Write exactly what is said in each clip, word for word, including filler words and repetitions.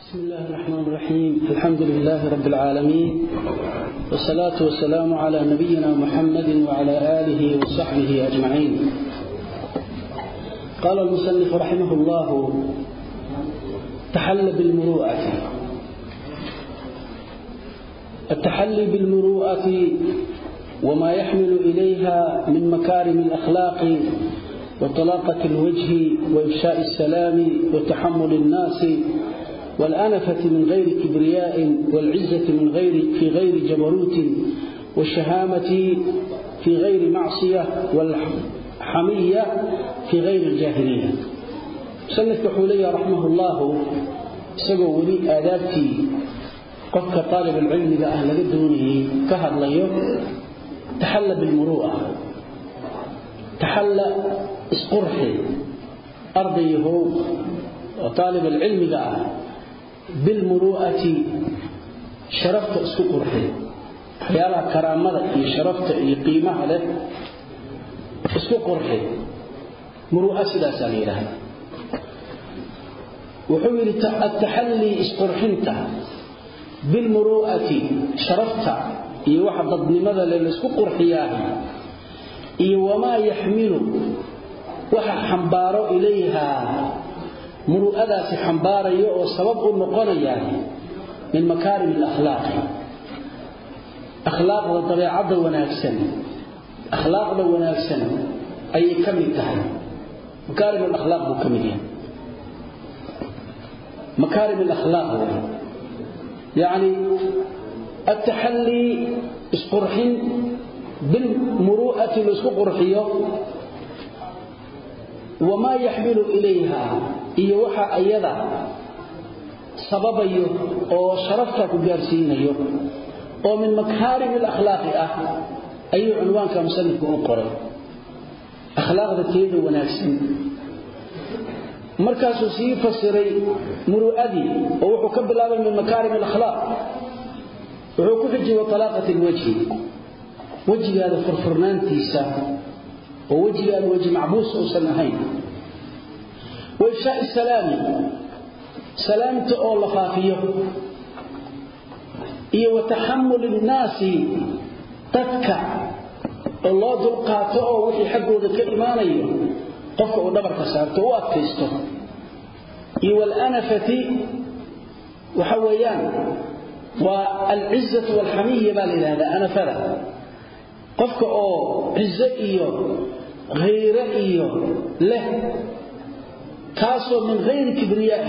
بسم الله الرحمن الرحيم. الحمد لله رب العالمين، والصلاة والسلام على نبينا محمد وعلى آله وصحبه أجمعين. قال المصنف رحمه الله: تحل بالمروءة. التحلي بالمروءة وما يحمل إليها من مكارم الأخلاق وطلاقة الوجه وإفشاء السلام وتحمل الناس والأنفة من غير كبرياء والعزة من غير في غير جبروت والشهامة في غير معصية والحمية في غير الجاهلية. سنة حولي رحمه الله سقوا لي آدابتي قفك طالب العلم بأهل قدونه كهد ليه تحل بالمروءة، تحل اسقرحي أرضيه وطالب العلم بأهل بالمروءة شرفت اسكو قرحي حيالا كرامة شرفت قيمة له اسكو قرحي مروءة سداسة لها وحول التحلي اسقرحنت بالمروءة شرفت إيه واحد ضد لماذا للاسكو قرحياه إيه وما يحمل waxa xambaaro ilayha muru'adaasi xambaarayo oo sabab u noqonaya min makaarim al-akhlaaq akhlaaqda dabeecada wanaagsan akhlaaqda wanaagsan ay kamid tahay makaarim al-akhlaaq buu kamid yahay makaarim al-akhlaaq yani التحلي اسقرحين بالمروءة الاسقرحيه وما يحمل إليها إيه وحا أيضا سببيه أو شرفتك جارسينيه ومن مكارم الأخلاق أه أي عنوان كمسلك أقرأ أخلاق ذاتيد وناكسين مركز سيف السري مروءدي ووحو كبلابا من مكارم الأخلاق وحو كفجي وطلاقة الوجه وجه هذا فرفرنان تيسا ووجه الوجه معبوس أو سنهين وإفشاء السلام سلامة أو لفافية إيه وتحمل الناس تتكع الله ذلقاته وحي حقه ذلك إيمانيه قفه ودبر كسارته وأكيسته إيه والأنفة وحويان والعزة والحمية بالي هذا أنفة قفك أو عزة إيه غير إيه له كاسو من غير كبرياء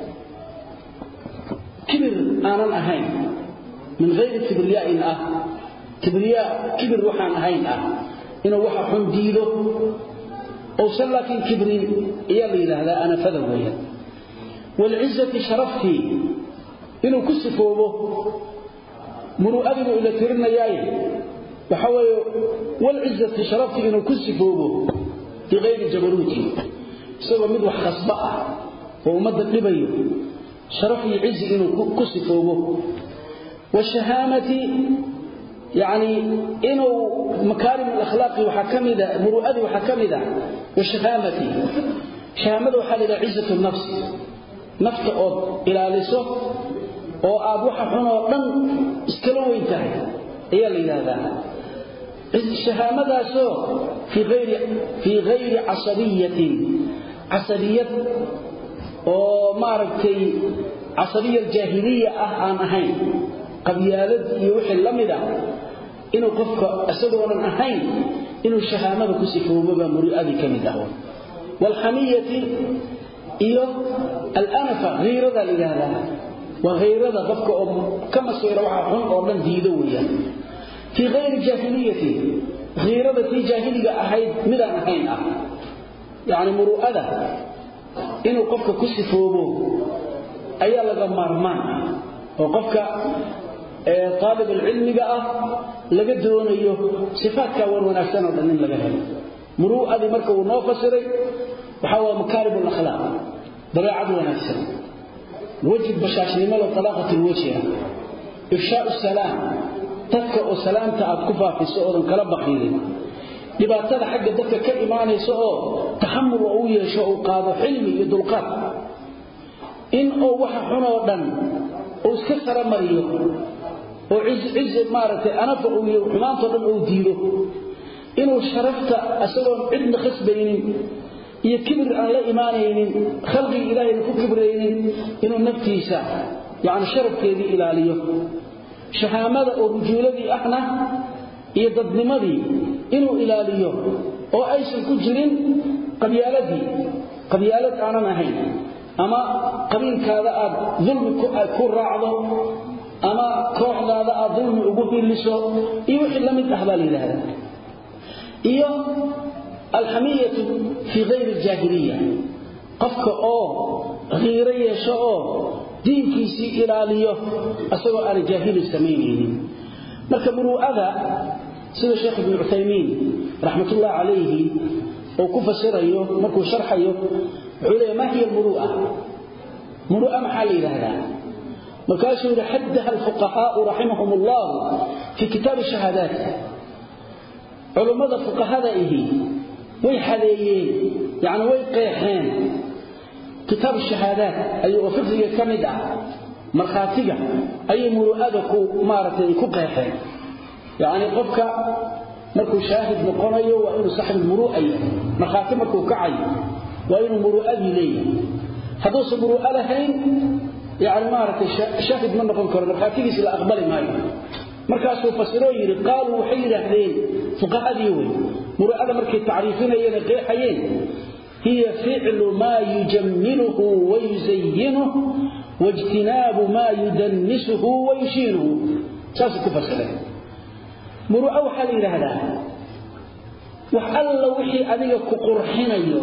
كبر أنا أهين من غير كبرياء أه كبرياء كبر وحان أهين أه إنه وحا حنديده أو سلاكين كبر يلي له لا أنا فذويا والعزة شرفتي إنه كسفوه مروء إلى ترنا ياي وحوى والعزة شرفتي إنه كسفوه في غير جبروتي سوى مد وحخصبأ ومد قبيه شرفي عز إنه كسفوه والشهامة يعني إنه مكارم الأخلاق وحكمده مروءة وحكمده والشهامة شهامة وحال عزة النفس نفط إلى لسه أو أبوح حنا لن اسكلوا ينتهي هي اللي هذا الشهامة سو في غير في غير عصبية عصبية oo maaragtay casabiyada jaahiliya ah aan ahayn qabyaalad iyo wixii lamida inuu qofka asagoon ahayn inuu shahaamada ku sifoobo muriidi kamid ah wal hamiyati iyo al anfa ghayrada ilaha wa ghayrada qofka oo kama soo waxa xun oo dhan diido weeyaan fi ghayr jaahiliyati ghayrada fi jaahiliga ahayd midaan ahayn ah يعني مروءة إنه قفك كسفوبه أي لغا مارمان وقفك طالب العلم بقى لقدرون أيه صفات كوان ونفسنا ودنين لغاها مروءة مركب ونوفسري وحوى مكارب الأخلاق ضراعد ونفسنا وجد بشاشن مال طلاقة الوجه إفشاء السلام تذكأ السلام تعد كفا في السؤال كلب بخيرين dhibaatada xagga dadka ka iimaanayso oo taxammul oo yeesho oo qaado xilmi iyo dulqaad in oo waxa xun oo dhan oo iska sara mariyo oo ciz ciz maartay anafa oo xumaanto dhan oo diido inuu sharafta asagoon cidna khasbaynin iyo kibir aan la iimaanaynin khalqi ilaahay ku kibraynin inuu naftiisa yaani sharafkeedii ilaaliyo shahaamada oo rujuuladii ahna iyo dadnimadii inuu ilaaliyo oo aysan ku jirin qabyaaladii qabyaalad aanan ahayn ama qabiilkaada aad dulmi ku raacdo ama kooxdaada aad dulmi ugu hiliso iyo wixii la mid ah baa leeyahay iyo alhamiyatu fi ghayr aljahiliya qofka oo qiiro yeesho oo diinkiisi ilaaliyo asagoo aan jaahili sameeynin marka muru'ada sida sheekh ibn Uthaymeen rahmatullah alayhi oo ku fasirayo markuu sharxayo wuxuu leeyahay ma hiya muru'a muru'a maxaa leeyahay markaasuu haddaha alfuqaha rahimahumullah fi kitab ash-shahadat علماء فقهاء إيه ويحليين يعني ويقيحين كتاب الشهادات أي وفقه كمدة مرخاتية أي مروءاتك مارتين كقيحين يعني قفك مركو شاهد مقنيه وإنه صاحب المروءة مرخاتي مركو كعي وإنه مروءات ليه حدوث مروءة لهين يعني مارتين شاهد من نقل كرة مرخاتي سلا أقبل ماي markaasuu fasiro yiri qaal waxay yiraahdeen fuqahadii way muraada markay taariifinayeen qeexayeen hiya fi'lu ma yujammiluhu wa yuzayyinuhu wajtinabu ma yudannisuhu wa yushinuhu saasi ku fasireen muraada waxa la yiraahdaa wax alla wixii adiga ku qurxinayo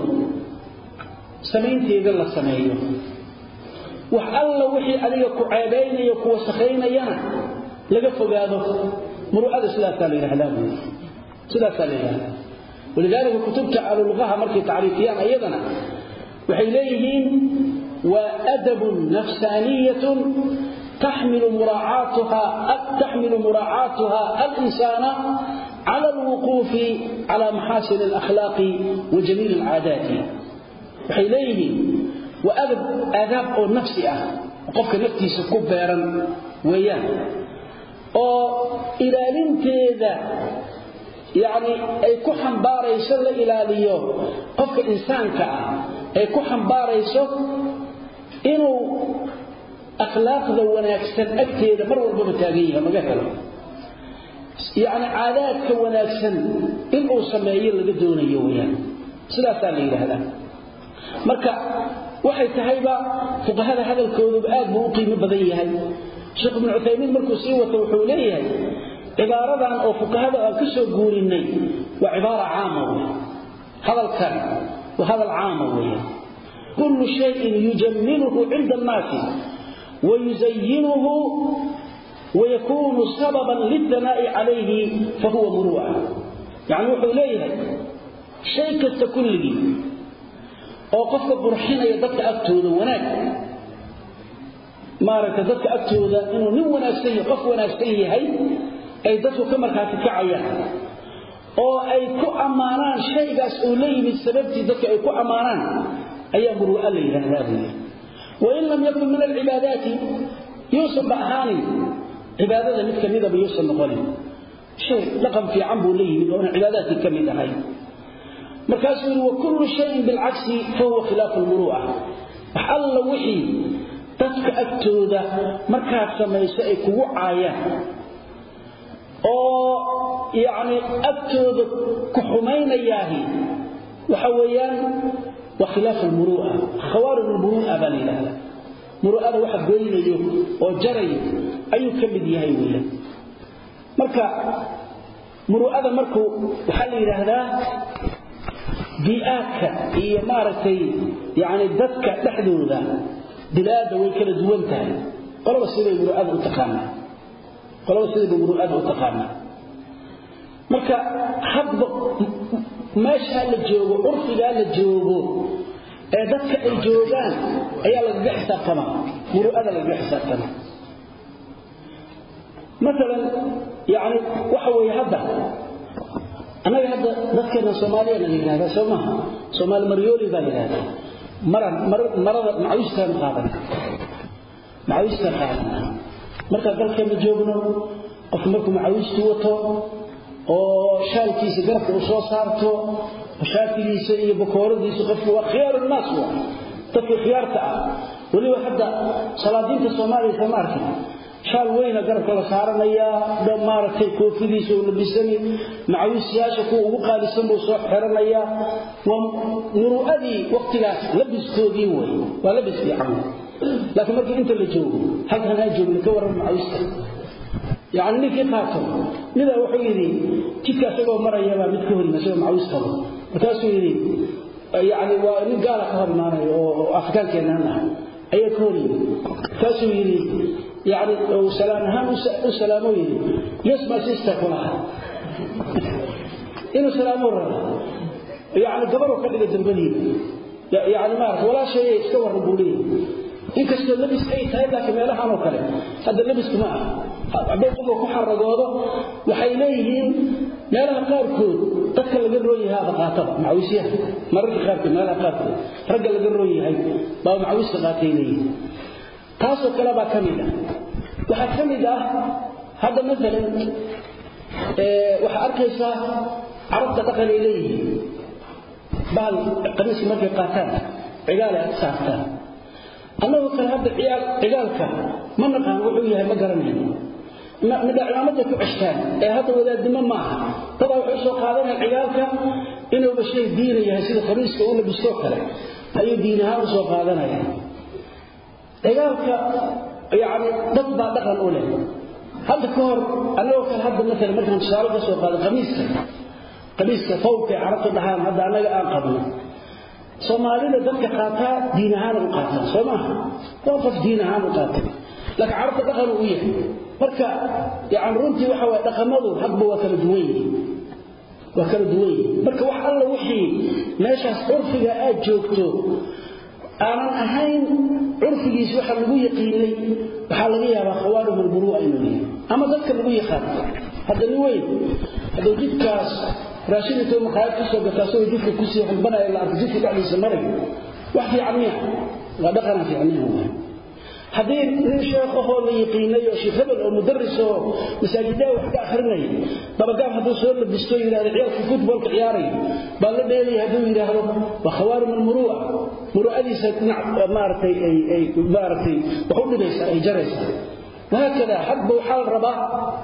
sameynteeda la sameeyo wax alla wixii adiga ku ceebaynayo ku wasakhaynayana laga fogaado muru'ada sidaas la yiraahdaa sidaas la yiraahdaa ولذلك كتبت على اللغة مركي تعريفيان أيضا وحيليهين وأدب نفسانية تحمل مراعاتها تحمل مراعاتها الإنسان على الوقوف على محاسن الأخلاق وجميل العادات وحيليهين وأدب آداب أو نفسية وقفك نفتي سكوب بيرا وياه oo ilaalinteeda yaani ay ku xambaarayso la ilaaliyo qofka insaanka ah ay ku xambaarayso inuu akhlaaqda wanaagsan agteeda mar walba taagan yahay magaalo yaani caadaadka wanaagsan inuu sameeyo laga doonayo weeyaan sidaas la yiraahdaa marka waxay tahayba fuqahada hadalkoodu aad buu u qiimo badan yahay شيخ ابن عثيمين مركو سيوة وحوليه عبارة عن أو فقهاء كسو قوليني وعبارة عامة هذا الكلام وهذا العامة كل شيء يجمله عند الناس ويزينه ويكون سببا للثناء عليه فهو مروءة يعني وحوليه شيء كالتكله أو قفك برحين يدك أكتوذ وناك maarata dadka agtooda inuu nin wanaagsan yahay qof wanaagsan yahay ay dadku ka markaati kacayaan oo ay ku amaanaan shaygaas oo leeyimid sababtii dadka ay ku amaanaan ayaa muru'a la yiraahdaa wa in lam yakun min al-ibadati yusab ahani ibadada mid kamida ba yusab noqonin shay laqam fi ambu leeyimid oo ibadati kamida hay markaasuu wa kullu shay'in bil aksi fa huwa khilaf al-muru'a hal wixii dadka agtooda markaad sameeyso ay kugu caayaan oo yaani agtooda ku xumaynayaahi waxa weeyaan wa khilaaf al-muru'a khawarij al-muru'a balila muru'ada waxa goynayo oo jaray ayuu kamid yahay weeyaan marka muru'ada markuu waxa la yiraahdaa bi'aaka iyo maartay yaani dadka dhaxdooda بلاد ويكل دوانتها قالوا سيدي مروءات وتقانا قالوا سيدي مروءات وتقانا marka habba meesha la joogo urfiga la joogo ee dadka ay joogan ayaa laga xisaabtama muru'ada laga xisaabtama مثلا يعني waxa way hadda anaga hadda dadkeena Soomaaliyeed la yiraahdo Soomaha Soomaali Maryooli baa yiraahdo maran marada macawistan qaadan macawistan qaadan marka dalka ma joogno qof markuu macawistu wato oo shaalkiisa garabka u soo saarto shaatigiisa iyo bakooradiisa qofku waa khiyaar الناس waa dadka khiyaarta ah waliba hadda salaadiinta Soomaaliya kama arkin shaal weyn garabka la saaranaya dhammaartay koofidiisa oo labisani macawisyaasha ku ugu qaalisan buu soo xiranaya waa muru'adii waqtigaas labiskoodii way waa labis fiican laakiin markii inta la joogo halkan ay joogno ka waran macawista يعني نيكي قاتل لذا وحيدي كيكا سبب مرة يبا متكهري مسوى معويسته وتاسو يدي يعني وإن قال قهر معنا وأفكار كأننا أي كهري تاسو يدي يعني وسلامها وسلامه يدي يسمى سيستا كلها إنه سلامه يعني قبره كده الدنبلين يعني ما ولا شيء يستوى الربولين إن كسر اللبس أي تايب لكن ما لها نوكله هذا اللبس كمان عبيته كحرجوده وحيليهم ما لها قاركود تذكر الجروي هذا قاتل معوسيه مرة خارج ما لها قاتل رجل الجروي هاي بقى معوس قاتلين تاسو كلامه كاملة وحكمله هذا مثلا وحأركيسه عرضت دخل إليه بال قميص مرة قاتل عقاله ساعتان أنه كان هذا عيال عيالك ما نقام وحويها ما قرنين ما مدى علامته عشتان هذا ولا دم معه طبعا وحسوا قادنا عيالك إنه بشيء ديني يهسيد خريص كأولا بستوكله أي دينها وسوا قادنا يعني عيالك يعني تطبع دخل أولا هذا كهر أنه كان هذا مثلا مثلا شعرك سوا قادنا قميصك قميصك فوق عرق الدهان هذا أنا أنقذنا Soomaalida dadka qaata diin ahaan u qaata Soomaha qof diin ahaan u qaata laakiin carabta dhaqan uu yahay marka yaan runtii waxa way dhaqamadu hadba waa kala duwan waa kala duwan marka wax alla wixii meeshaas urfiga aad joogto aanan ahayn urfigiis waxa lagu yaqiinay waxa laga yaabaa khawaarim al-buru'a inuu ama dadka lagu yaqaan hada ni weyn hada jidkaas راشدته مخايف كسو بتاسو جفك كسي حبنا الى ارجفك على سمري وحي عميا ودقنا في عميا حدين من شيخه اللي يقيني شيخ هبل او مدرس مساجده وحده اخرني طبقا هذا سؤال بيستوي الى العيال في فوتبول كعياري بل ديلي هذو يراهو وخوارم المروءه مروءه سنع مارتي اي اي مارتي وخديس اي جرس وهكذا حب وحال ربا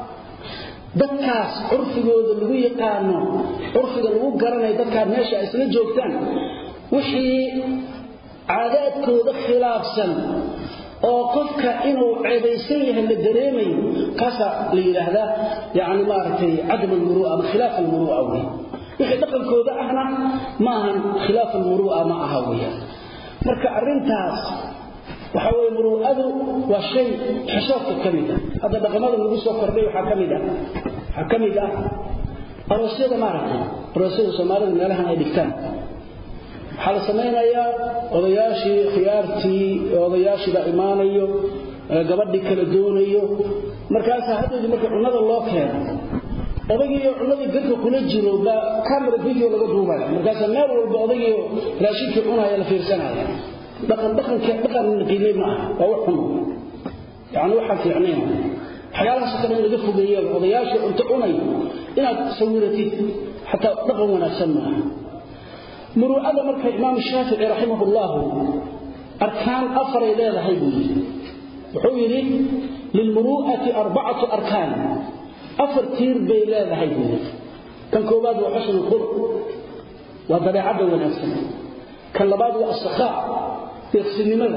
dadkaas urfigooda lagu yaqaano urfiga lagu garanay dadka meesha isla joogtaan wixii caadadkooda khilaafsan oo qofka inuu ceebaysan yahay la dareemayo kaasa la yiraahdaa yaani maartay adam al-muru'a ama khilaaf al-muru'a wixii dhaqankooda ahna ma ahan khilaaf al-muru'a ma aha weeyaan marka arintaas waxa way muru'adu waa shay xishoodka kamida hada dhaqamada lagu soo kordhay waxa kamida waxa kamida aroosyada maaragtay aroosyada Soomaalida meelahan ay dhigtaan waxa la sameeynaya odayaashii khiyaartii odayaashii la imaanayo gabadhii kala doonayo markaas hadii marka cunada loo keeno odagiyo cunada dadka kula jiro ba camera video laga duubay markaas meel walba odagiyo raashinkii cunaya la fiirsanaya dhaqan dhaqan dhaqan qiimay ma waa wax xun yaani waxa fiicneen xayalaha kale laga fogeeyo odayaasha inta cunay inaad sawiratid hatta dhaqan wanaagsan ma muru'ada marka imaam Shaafi'i rahimahullah arkaan afar ay leedahay wuxuu yiri lil muru'ati arba'atu arkaan afar tiir bay leedahay kan koobaad waa xusnul khuluq wa dabeecada wanaagsan kan labaad waa as-sakhaa يقسمنا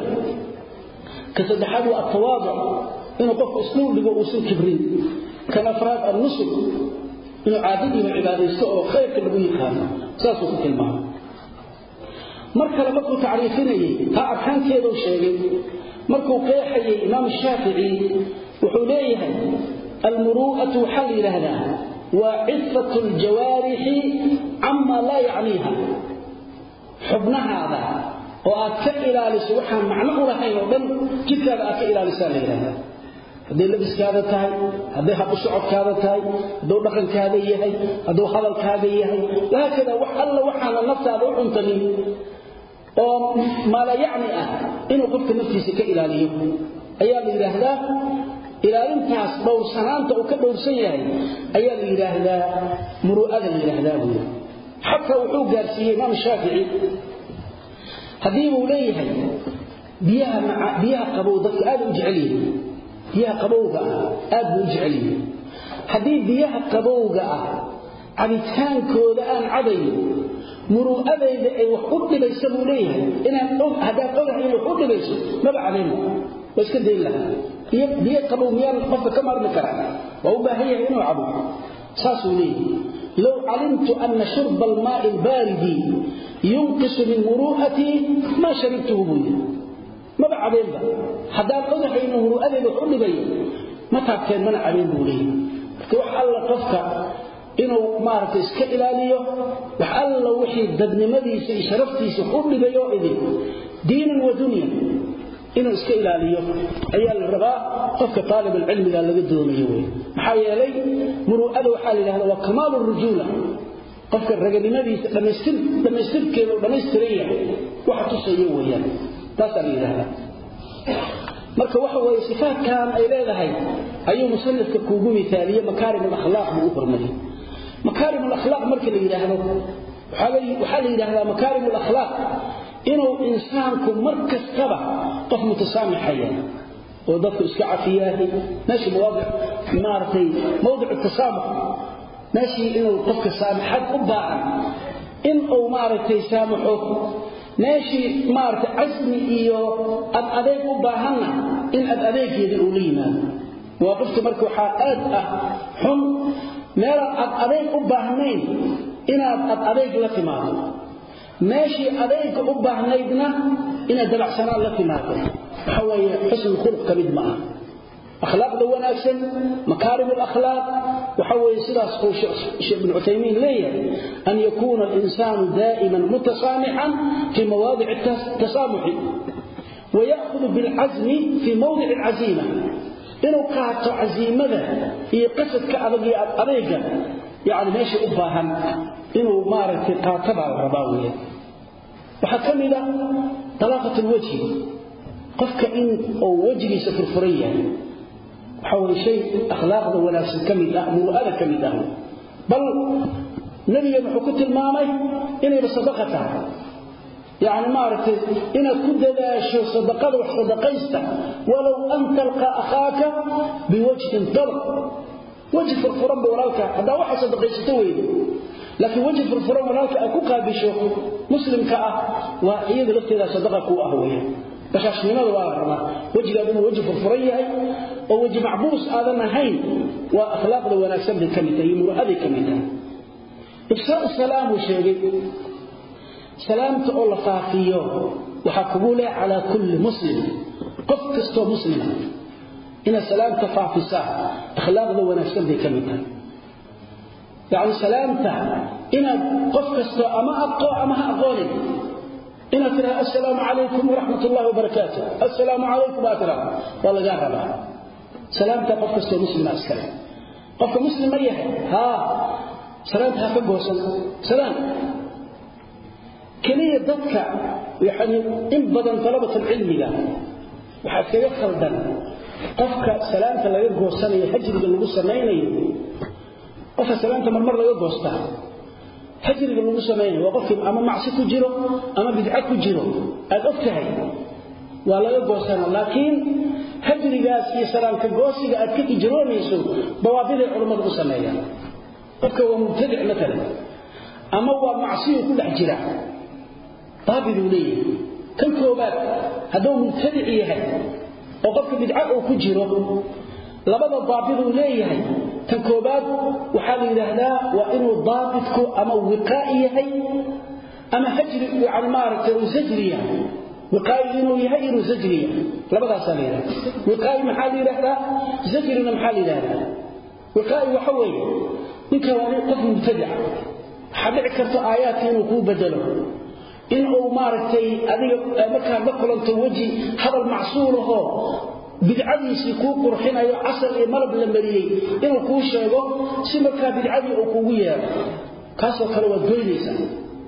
كسدحاد التواضع إنه قف أسلوب بقى وصل كبرين كان أفراد النصب إنه عادي من عبادة السوء خير كالبوي خان ساسو في كلمة مركا لما كنت تعريفيني ها أبحان كيدو شيء مركو قيحي إمام الشافعي وحليها المروءة حل لها وعفة الجوارح عما لا يعنيها حبنها هذا وأك إلى لسوحا معنى لهين ودن جدك أك إلى لسان لها هذه لبس كذا تاي هذه حب الصعود كذا تاي هذا دخل كذا يهي هذا حلال كذا يهي وهكذا وحل وحنا النفس هذا وعنتني oo mala yaani ah inuu qofka naftiisa ka ilaaliyo ayaa la yiraahdaa ilaalintaas dhowrsanaanta uu ka dhowrsan yahay ayaa la yiraahdaa muru'ada la yiraahdaa حتى وحو غارسيه امام الشافعي hadii uu leeyahay biyaha biyaha qabow dadka aad u jeceliin biyaha qabowga aad u jeceliin hadii biyaha qabowga ah cabitaankooda aan caday muru'adayda ay wax u dhibayso buu leeyahay inaan og hadaa ogahay inuu u dhibayso ma bacdeen iska deeyla iyo biyo qabow miyaan qofka ka marmi karaa waa u baahan yahay inuu cabo saasuu leeyahay لو علمت أن شرب الماء البارد ينقص من مروءتي ما شربته بي ما بعدين بقى حدا قضى إنه مروءتي بحل بي ما تابتين من عليه بولي وحال قفك إنه مارك إسكا إلاليه وحال وحي الدبن مديسي شرفتي سحل بيو إذن دينا ودنيا إنه إسكا إلاليه أيها الرغاء قفك طالب العلم قال لقد دونه محايا لي مروءة وحال هذا وكمال الرجولة قفك الرجل مديسي لما يستر لما يستر كيلو لما يستريح واحد تصييه وياه تسأل إلى هذا marka waxa way sifaadkan ay leedahay ayuu musannifka kuugu miisaaliye makaarim al-akhlaaq buu hormariyo makaarim al-akhlaaq marka la yiraahdo waxa la yiraahdaa makaarim al-akhlaaq inuu insaanku markas qaba qof mutasaamixaya oo dadku iska cafiyaahi maashi mawadic maartay mawdic at-tasamuh maashi inuu qofka saamixad u baahan in uu maartay saamaxo ماشي مارت عزمي iyo ad adeeg u baahana in ad adeegeeda u leeymaan waqfta markuu xaad ah xun meel ad adeeg u baahnayn inaad ad adeeg la timaado ماشي adeeg u baahnaydna inaad dabacsanaan la timaado waxa weeye xusn khuluq kamid ma اخلاق وناسن مكارم الاخلاق وحوي سلاس شيخ ابن عثيمين ليه ان يكون الانسان دائما متسامحا في مواضع التسامح ويأخذ بالعزم في موضع العزيمة إنه كانت عزيمة هي قصد كأبقى أبقى يعني ماشي أباهم إنه مارك قاتبع الرباوية وحكم إلى طلاقة الوجه قفك إن أو وجهي سفر فريا حول شيء أخلاق ولا كمل أمر هذا كمل أمر بل نبي محكوت المامي إنه بصدقتها يعني ما عرفت إن كنت لا شيء صدقة وصدقيسته ولو أن تلقى أخاك بوجه طلق وجه فرفران بوراك هذا واحد صدقيسته ويده لكن وجه فرفران بوراك أكوكا بشوك مسلم كأه وإيد لفت إذا صدقك أهوية بس عشان لماذا وارنا وجه قادم وجه فرفرية أو وجه معبوس آذنا هين وأخلاق ذو وناسب الكميتة يمر هذه الكميتة إفساء السلام وشيء سلام تقول فافيه وحكبوله على كل مسلم قف كستو مسلم إن السلام تفافي ساعة أخلاق ذو وناسب الكميتة يعني سلامته إن قف كستو أما أبقى أما أقولي إن ترى السلام عليكم ورحمة الله وبركاته السلام عليكم أترى والله جاربها سلامتها قفك استوى مسلم أسكرا قفك مسلم أيه ها سلامتها فقه سلام كلية ذاتك يعني إن بدن طلبة العلم له وحتى يدخل دم قفك سلامتها لا يرجو السنة يحجر بالنبو السنين قفك سلامتها من مرة يرجو السنة حجر بالنبو السنين وقفك أما معصيك جيرو أما بدعك جيرو الأفتهي ولا يرجو السنة لكن حجرigaas iyo salaamka goosiga aad ka ijroonayso bawaadida culimadu sameeyaan qofka waa mubtadic mesela ama waa macsiyo ku dhex jira baabidu leeyahay kan koobaad haduu mubtadic yahay oo qofka bidca uu ku jiro labada baabidu leeyahay tan koobaad waxa la yiraahdaa waa inuu daabitku ama wiqaa'i yahay ama hajri yani maaragtay uu zajriya وقاي انه يهي انه زجريه لبدا ساليره وقاي محل يرهدا زجرنا محل يرهدا وقاي وحوي ninka waa qof mubtadic xadic karto aayat inuu ku bedelo inuu maartay adiga marka la kulanto waji hadal macsuul ah bidcadiisi ku qurxinayo asal ee malab la mariyay inuu ku sheego si marka bidcadi uu kugu yeero kaasoo kale waa goynaysa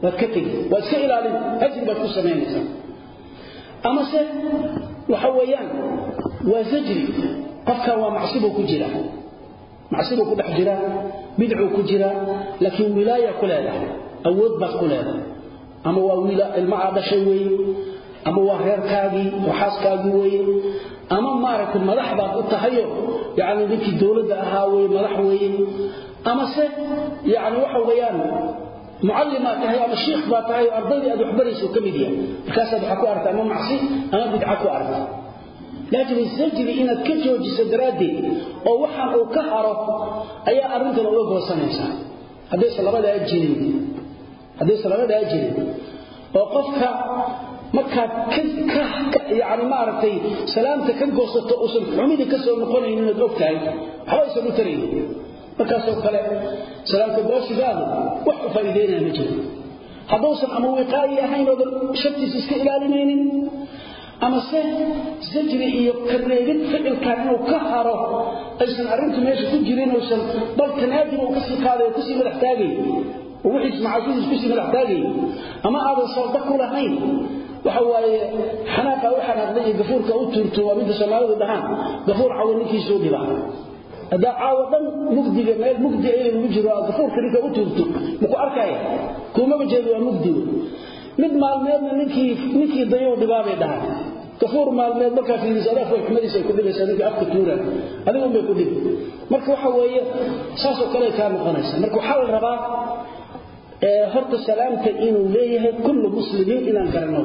وكتب واسئل على أجربة كسمينة أما سه وحويان وزجري قفك ومعصبه كجرا معصبه كل حجرا بدعو كجرا لكن ولاية كلها أود بس كلها أما وولا المعاد شوي أما وهير كاجي وحاس كاجي وي أما مارك الملحظة التحير يعني ذيك الدولة هاوي ملحوي أما سه يعني وحويان معلمات هي أما الشيخ باتاي أرضي أدو حبريس وكميديا كاسد حكو أرض أما معصي أما بدعكو أرض لكن الزجر إن تكتوج سدرادي أو وحن أو كهرة أي أرض لو وصلنا هذا سلامة لا يجري هذا سلامة لا يجري وقفك مكة ك يعني ما عرفتي سلامتك كم قصة أصل عميدي كسر نقول إنه دوكتاي حواس مترين markaasoo kale salaamka boosigaadu wax u faa'iideynaa ma jiro haddoosan ama wiqaayi ahayn oo shartiis iska ilaalinaynin ama se zajri iyo kareebid ficilkan inuu ka haro aysan arrintu meesha ku jirin oosan bal tanaadin uu kasii qaaday oo kasii madax taagay oo wixii macaasiis kasii madax taagay ama aadan salda ku lahayn waxa waaye xanaaqa waxa naqday gafuurka u tuurto waa mid Soomaalidu dhahan gafuur caawinkiisa u dhibaa هذا عاوضا مجدي مال مجدي ايه المجرى غفور كريكا u turto muku arkaya kuma wajeedo waa mugdi mid maalmeedna ninkii ninkii dayo dhibaabay dhahay gafuur maalmeed marka fiirisada way xumadiisa ku dhibaysaa ninkii afka tuura adigu ma ku dhib marka waxa weeye saas oo kale ka noqonaysa marka waxa la rabaa ee horta salaamta inuu leeyahay kullu muslimiin inaan garano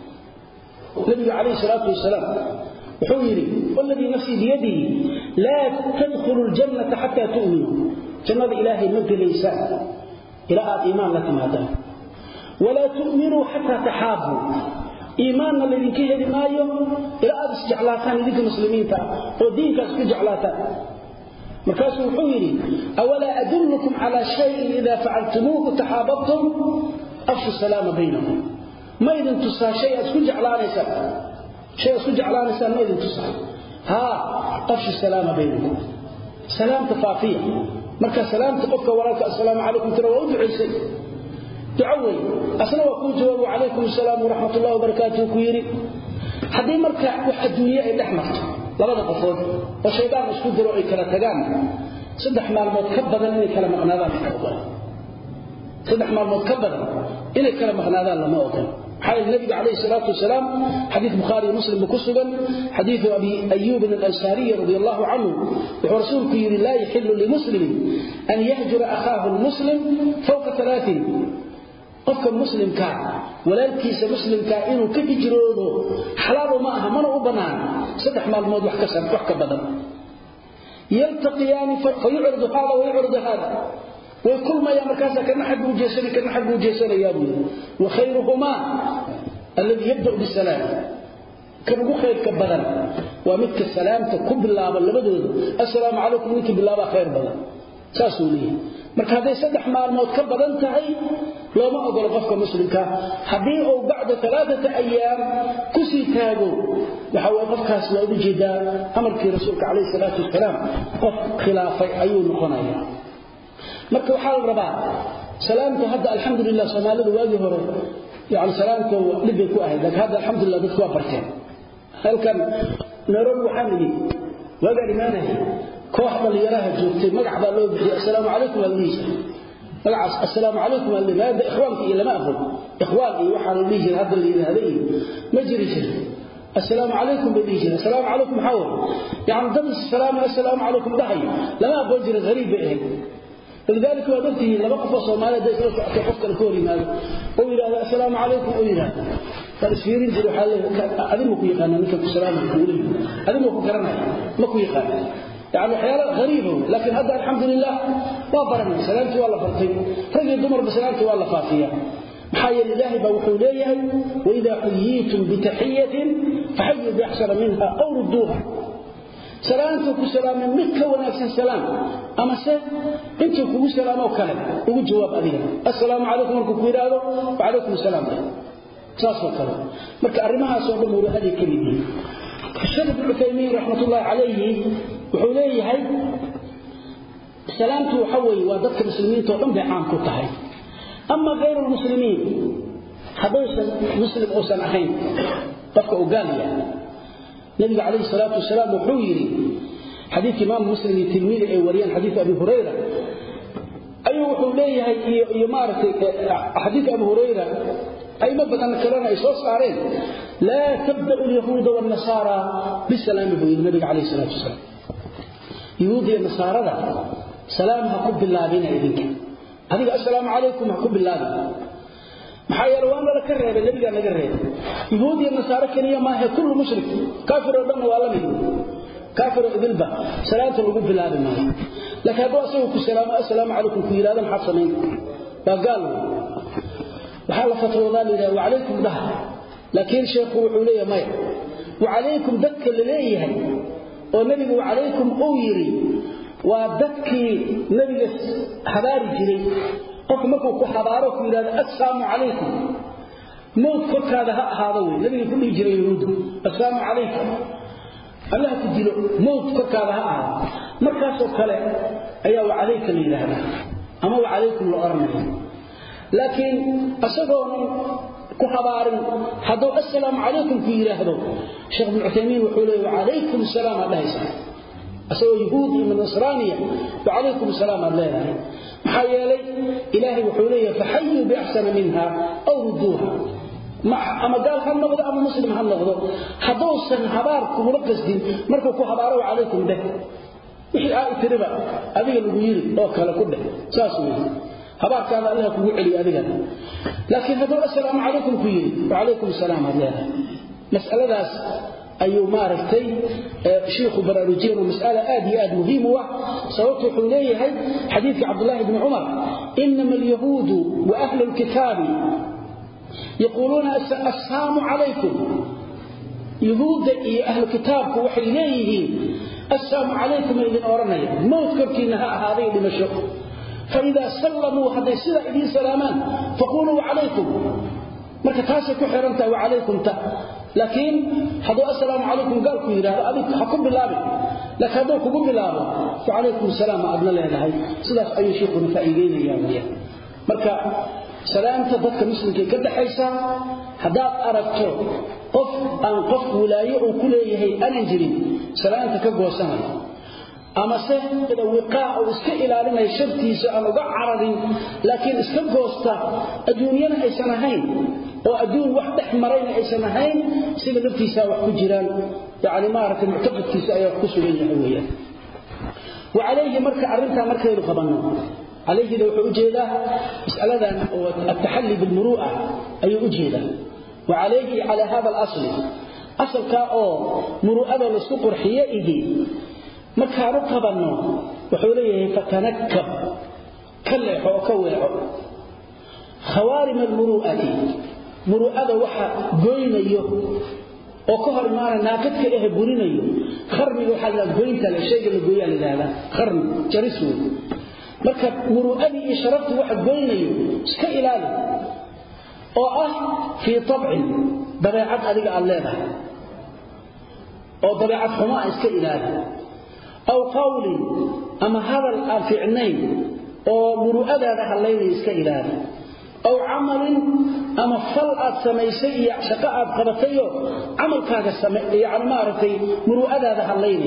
nabiga kaleey salaatu wasalaam وحويري والذي نفسي بيده لا تدخل الجنة حتى تؤمنوا جنة إلهي مد ليسان إلى إيمان لكم هذا ولا تؤمنوا حتى تحابوا إيماننا الذي كيه لمايو إلى أن استجعلاتان لذلك المسلمين ودينك استجعلاتان مركاسه وحويري أولا أدلكم على شيء إذا فعلتموه تحاببتم أفشوا السلام بينكم ما إذن تصى شيء استجعلان يسان شيء سجع على نسان ما يدين تصح ها قفش السلام بينكم سلام تفافية مركز سلام تقفك وراك السلام عليكم ترى وادعي سي تعوي أسنا وكون جواب عليكم السلام ورحمة الله وبركاته كويري حدي مركز واحد دنيا اللي أحمد لبدا قفود وشيطان اسكو درو اي كلا تغان صدح مالمود كبدن اني كلا مقنادان صدح مالمود كبدن اني كلا مقنادان لما اوقن حال النبي عليه الصلاة والسلام حديث بخاري ومسلم مكسبا حديث أبي أيوب الأنصاري رضي الله عنه ورسولك يقول لا يحل لمسلم أن يهجر أخاه المسلم فوق ثلاث قفك المسلم كان ولا الكيس مسلم كائن كهجروه حلال معها منع بنان صدح مال الموضوع وحكسر وحك بدن يلتقيان فيعرض هذا ويعرض هذا وكل ما يمركزك كان حق وجيسني كان حق وجيسني يا ابني وخيرهما الذي يبدأ بالسلام كان خير كبدن ومثل السلام تكب الله بالبدود السلام عليكم انت بالله خير بدن ساسولي marka haday saddex maalmood ka badan tahay looma ogolo qofka muslimka hadii uu bacda thalathata ayyam ku sii taago waxa way qofkaas loo jeedaa amarkii rasuulka kaleey salaatu wasalaam qof khilaafay ayuu noqonayaa marka waxa la rabaa salaamta hadda alxamdulillah Soomaalidu waagi hore yaani salaamta dib ku ahayd laakiin hadda alxamdulillah dadku waa barteen halkan naroon waxaan nidi waga imaanahay koox dhalinyaraha joogtay magac baa loo bixiyay assalaamu alaykum alayhi magac assalaamu alaykum alayhi hada ikhwaanki ila ma aqoon ikhwaanki waxa la dhigi hadda leeyahay ma jiri jir السلام عليكم بيجي السلام عليكم حول يعني ضد السلام السلام عليكم دحي لما بوجر غريب ايه لذلك وقلته لما قفص Soomaaliya day soo socotay qofka koor yimaado oo yiraahdo assalaamu alaykum oo yiraahdo farsiirin jiro xal adigu ku yaqaan ninka ku salaam ku leeyahay adigu ku garanay ma ku yaqaan يعني حياة غريبة لكن هذا الحمد لله وبرنا سلامتي والله فرتي رجل دمر بسلامتي والله فافية محايا لله بوحوليه وإذا حييتم بتحية فحيوا بأحسن منها أو ردوها سلامتك سلام من مكة ونفس السلام أما سيد انتكم سلام وكلام وقل جواب أذيك السلام عليكم ورحمة الله وعليكم السلام ساس وكلام مركا أرمها سوى بمور هذه كلمة الشيخ ابن عثيمين رحمة الله عليه وحوليه سلامته وحوي وضدك المسلمين تقوم بعام كتحي أما غير المسلمين حدوث مسلم أو سنحين طفق أقاليا نبي عليه الصلاة والسلام وحويري حديث إمام مسلم التلميذ أوليان حديث أبي هريرة أيوه حوليه يمارس حديث أبي هريرة أي مبدأ أن كلانا إصوص عارين لا تبدأ اليهود والنصارى بالسلام بي النبي عليه الصلاة والسلام يهود والنصارى سلام حقوب بالله بنا إذنك هذه السلام عليكم حقوب بالله محايا لوان ولا كرهب النبي قال نقرهب يهود والنصارى كنية ما هي كل مشرك كافر ودم وعلمه كافر إذنبا سلام حقوب بالله بنا لكن هذا أسوك السلام السلام عليكم في هذا الحصنين فقالوا وحال فتوى ذلك وعليكم ده لكن شيخ وحوليه مايا وعليكم دك لليه ونبي وعليكم أويري ودك نبي حباري جري قف مكو حبارك إلى السلام عليكم موت فك هذا هذا وين نبي كل يجري يهود السلام عليكم الله تجيله موت فك هذا مركز وكله أيها وعليك الإله أما وعليكم الأرمي لكن أصدقون كحبار حدو السلام عليكم في إلهه شيخ ابن عثيمين وحوله وعليكم السلام الله يسلم أصدقوا يهودي من نصرانية وعليكم السلام الله محايا لي إلهي وحوله فحيوا بأحسن منها أو ردوها أما قال هل نغضو أما مسلم هل نغضو حدو السن حباركم مركز دين مركو كحباره عليكم به وحي آئي تربا أبيل الويري أوكالا كله ساسوه هبارك هذا الله كوغو علي ادغا لكن هذا السلام عليكم كيري وعليكم السلام عليه مساله داس ايو مارتي شيخ براروجين مساله ادي اد مهمه سببته حوليه حديث عبد الله بن عمر انما اليهود واهل الكتاب يقولون السلام عليكم يهود اهل الكتاب وحي ليه السلام عليكم اذن اورنيا موت كركينها هذه دمشق فإذا سلموا حتى يصير إليه سلامان فقولوا عليكم marka taas ku xirantaa wa alaykum ta laakiin hadu assalamu alaykum galku yiraahdo adiga ha ku bilaabin laakiin hadu ku bilaabo wa alaykum salaam adna leedahay sidaas ayuu sheekhu faa'iideynaya marka salaamta dadka muslimka ka dhaxaysa hadaad aragto qof aan qof wilaayo uu ku leeyahay anan jirin salaamta ka goosanayo ama sida wiqaa oo iska ilaalinay shartiisa aan uga caradin laakiin iska goosta adduunyada aysan ahayn oo adduun wax dhaxmarayna aysan ahayn sida naftiisa wax ku jiraan yaani maarka mu'taqadkiisa ayaa ku sugan yahay weeyaan wa alayhi marka arinta markaynu qabanno alayhi wuxuu u jeedaa mas'aladan oo at-tahalli bil muru'a ayuu u jeedaa wa alayhi ala hada al-asl asalka oo muru'ada la isku qurxiyay markaanu qabanno wuxuu leeyahay fatanakkab kale oo ka weeco khawaarim al-muru'ati muru'ada waxa gooynayo oo ka hor imaana naakadka eh burinayo kharmiga waxa la gooynta la sheegay la gooyaa leeyahay kharmi jarisu marka muru'adi iyo sharaftu waxa gooynayo iska ilaali oo ah fi tab'in dabeecad adiga aad leedahay oo dabeecad xumaa iska ilaali أو قول أما هذا الفعنين أو مروءة هالليل إسكائلان أو عمل أما فلقات سميسية شقاءات قبطيه عمل كاك السمي يعني مارتي مروءة هالليل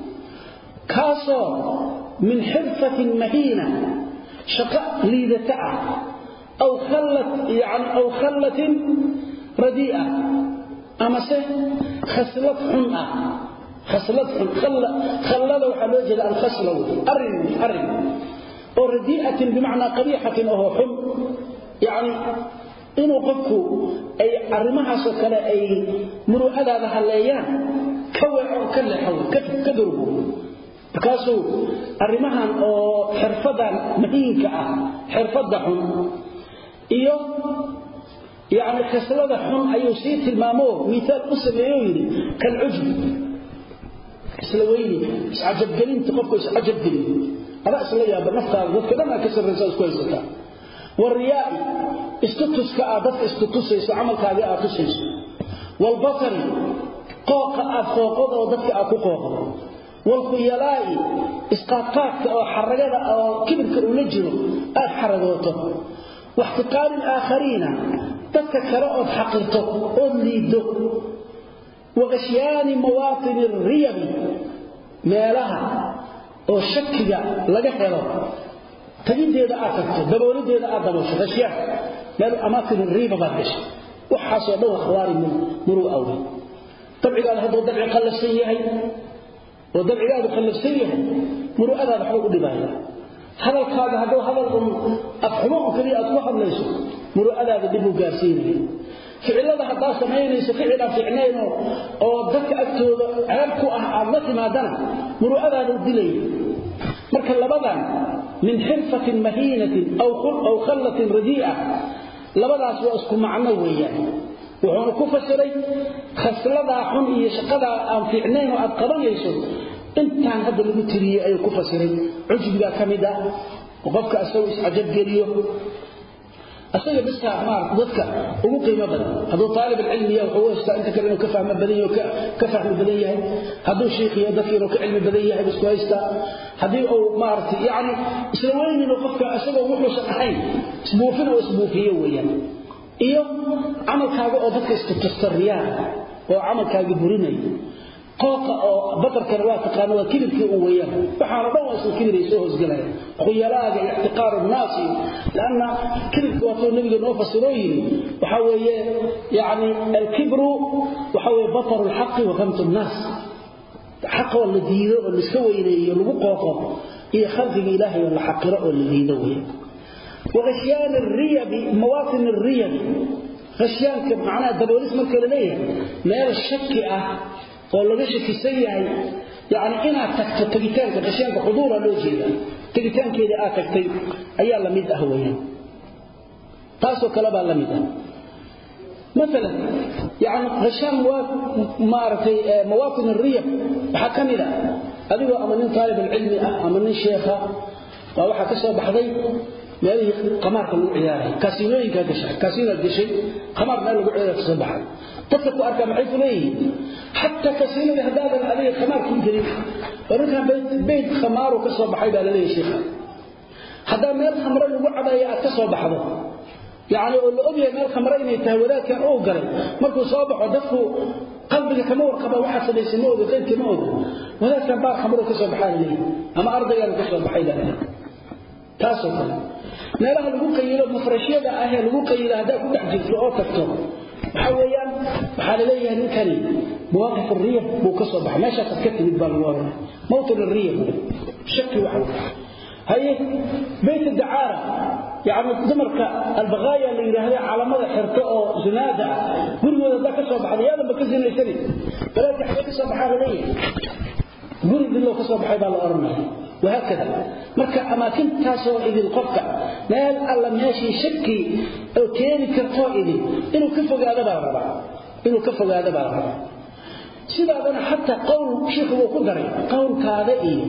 كاسو من حرفة مهينة شقاء ليدتع أو خلت يعني أو خلة رديئة أما سه خسلت حنقة خسلت خل خلده وحلو جل الخسلة أرن أرن ورديئة بمعنى قبيحة وهو حم يعني إنه قفكو أي أرمها سكلا أي مروا هذا هذا الليان كوع وكل حول كدربه بكاسو أرمها أو حرفدا مهينك حرفدا حم إيوه يعني خسلة حم أيو سيت المامور مثال أسر يويري كالعجب سلويني عجب قلين تقفوا عجب قلين هذا أسليا بنفسها وكذا كسر الرسالة كويسة والرياء استطس كأبط استطس عمل كذا أتسس والبطر قاق أفقد وضدك أكوقه والخيلاء إسقاطات أو حرجة أو كبر كرولجه أحرجته واحتقار الآخرين تتكرأ حقرته أوليده وغشيان مواطن الريب ما لها والشك لجحله تجد هذا آخرته دبولد هذا آدمش غشيان ما أماكن الريب بغش وحصل له خواري من مرو أولي طبعا قال هذا الدبع قل السيئة والدبع هذا قل السيئة مرو أذى بحوق دبايا هذا الكاد هذا هذا أفهمه كذي أطلق ليس مرو أذى بدبو قاسينه فعل هذا حتى سمعينيس فعل فعنينه أو ذك أكتب عيبكو أعلت ما دنا مرو أذى بالدلي مركا لبضا من حرفة مهينة أو خل أو خلة رديئة لبضا سوى أسكو معنا وياه وحنا كفسري خسلدا حن iyo shaqada aan fiicneen oo aad qabanayso intaan hadda lagu tiriyay ay ku fasiray cujbiga kamida qofka asoo isajab geliyo asaga biska maar dadka ugu qiimo badan haduu talib ilmi yahay wuxuu istaa inta kale inuu ka fahmo badan yahay ka fahmo badan yahay haduu sheekh yahay dadka inuu ka cilmi badan yahay isku haysta hadii uu maartay yaani isla weyn inuu qofka asagoo wuxuu shaqayn isbuufina oo isbuufiyo weeyaan iyo amalkaaga oo dadka isku tastariyaan oo amalkaaga burinay qooqa oo batarka waa taqaan waa kilibkii uu weeyaan waxaana dhan waa isku kilibeyso hoosgalay khuyalaaga ihtiqaar الناس لان kilibku waa nabiga noo fasirooyin waxa weeye yaani al-kibru waxa weeye batar al-haqq wa ghamt an-nas حق ولا ديده oo iska weyneeyo lagu qooqo iyo khalqiga ilaahay oo la xaqiro oo la diido weeyaan وغشيان الريب مواطن الريب غشيان معناه دبوليس marka la leeyahay meel shaki ah oo laga shakisan yahay yaani ina tagto tagitaanka غشيانka xuduura loo jeedaa tagitaankeeda aad tagtay ayaa la mid ah weeyaan taasoo kala baa la mid ah مثلا يعني غشيان مارتي مواطن الريب حكمنا adigo ama nin طالب العلم ama nin sheekha waa waxa ka soo baxday meelii qamaarka lagu ciyaaray kaasinoyinka gashay kaasina gashay qamaar meel lagu ciyaaray sabaxay dadka ku arka maxay fuleeyeen hatta kaasinoyinka hadaadan adiga qamaarka jirin waranka bayt bayt qamaaru ka soo baxay baa la leeyahay sheekha hadaa meel khamra lagu cabaaya ka soo baxdo yaani oo la ogeeyay meel khamra inay tahay wadaadka oo galay markuu soo baxo dadku qalbiga kama warqaba waxa sadeysimo oo qeyd kama oo wadaadka baa khamra ka soo baxay ama ardayga ka soo baxay taasoo kale meelaha lagu qaylo mafrashiyada ah ee lagu qaylo hada ku dhex jirto oo tagto waxa weeyaan waxa la leeyahay ninkani muwaaqif الريب buu ka soo baxay meesha ka timid baa lagu oranay mawtul الريب shaki waxa هي بيت الدعاره يعني دمرك البغايا اللي يراهدا علامه xirto oo zinaada gurigooda ka soo baxay yaada ma ka zinaysan balaad xaga ka soo baxay leeyahay guriga loo ka soo baxay baa la oranay وهكذا marka amaakin taasoo idin qofka meel alla meeshii shaki oo keeni karto idin inuu ka fogaado baa raba inuu ka fogaado baa raba sidaadana hatta qowl sheekhu uu ku daray qowlkaada iyo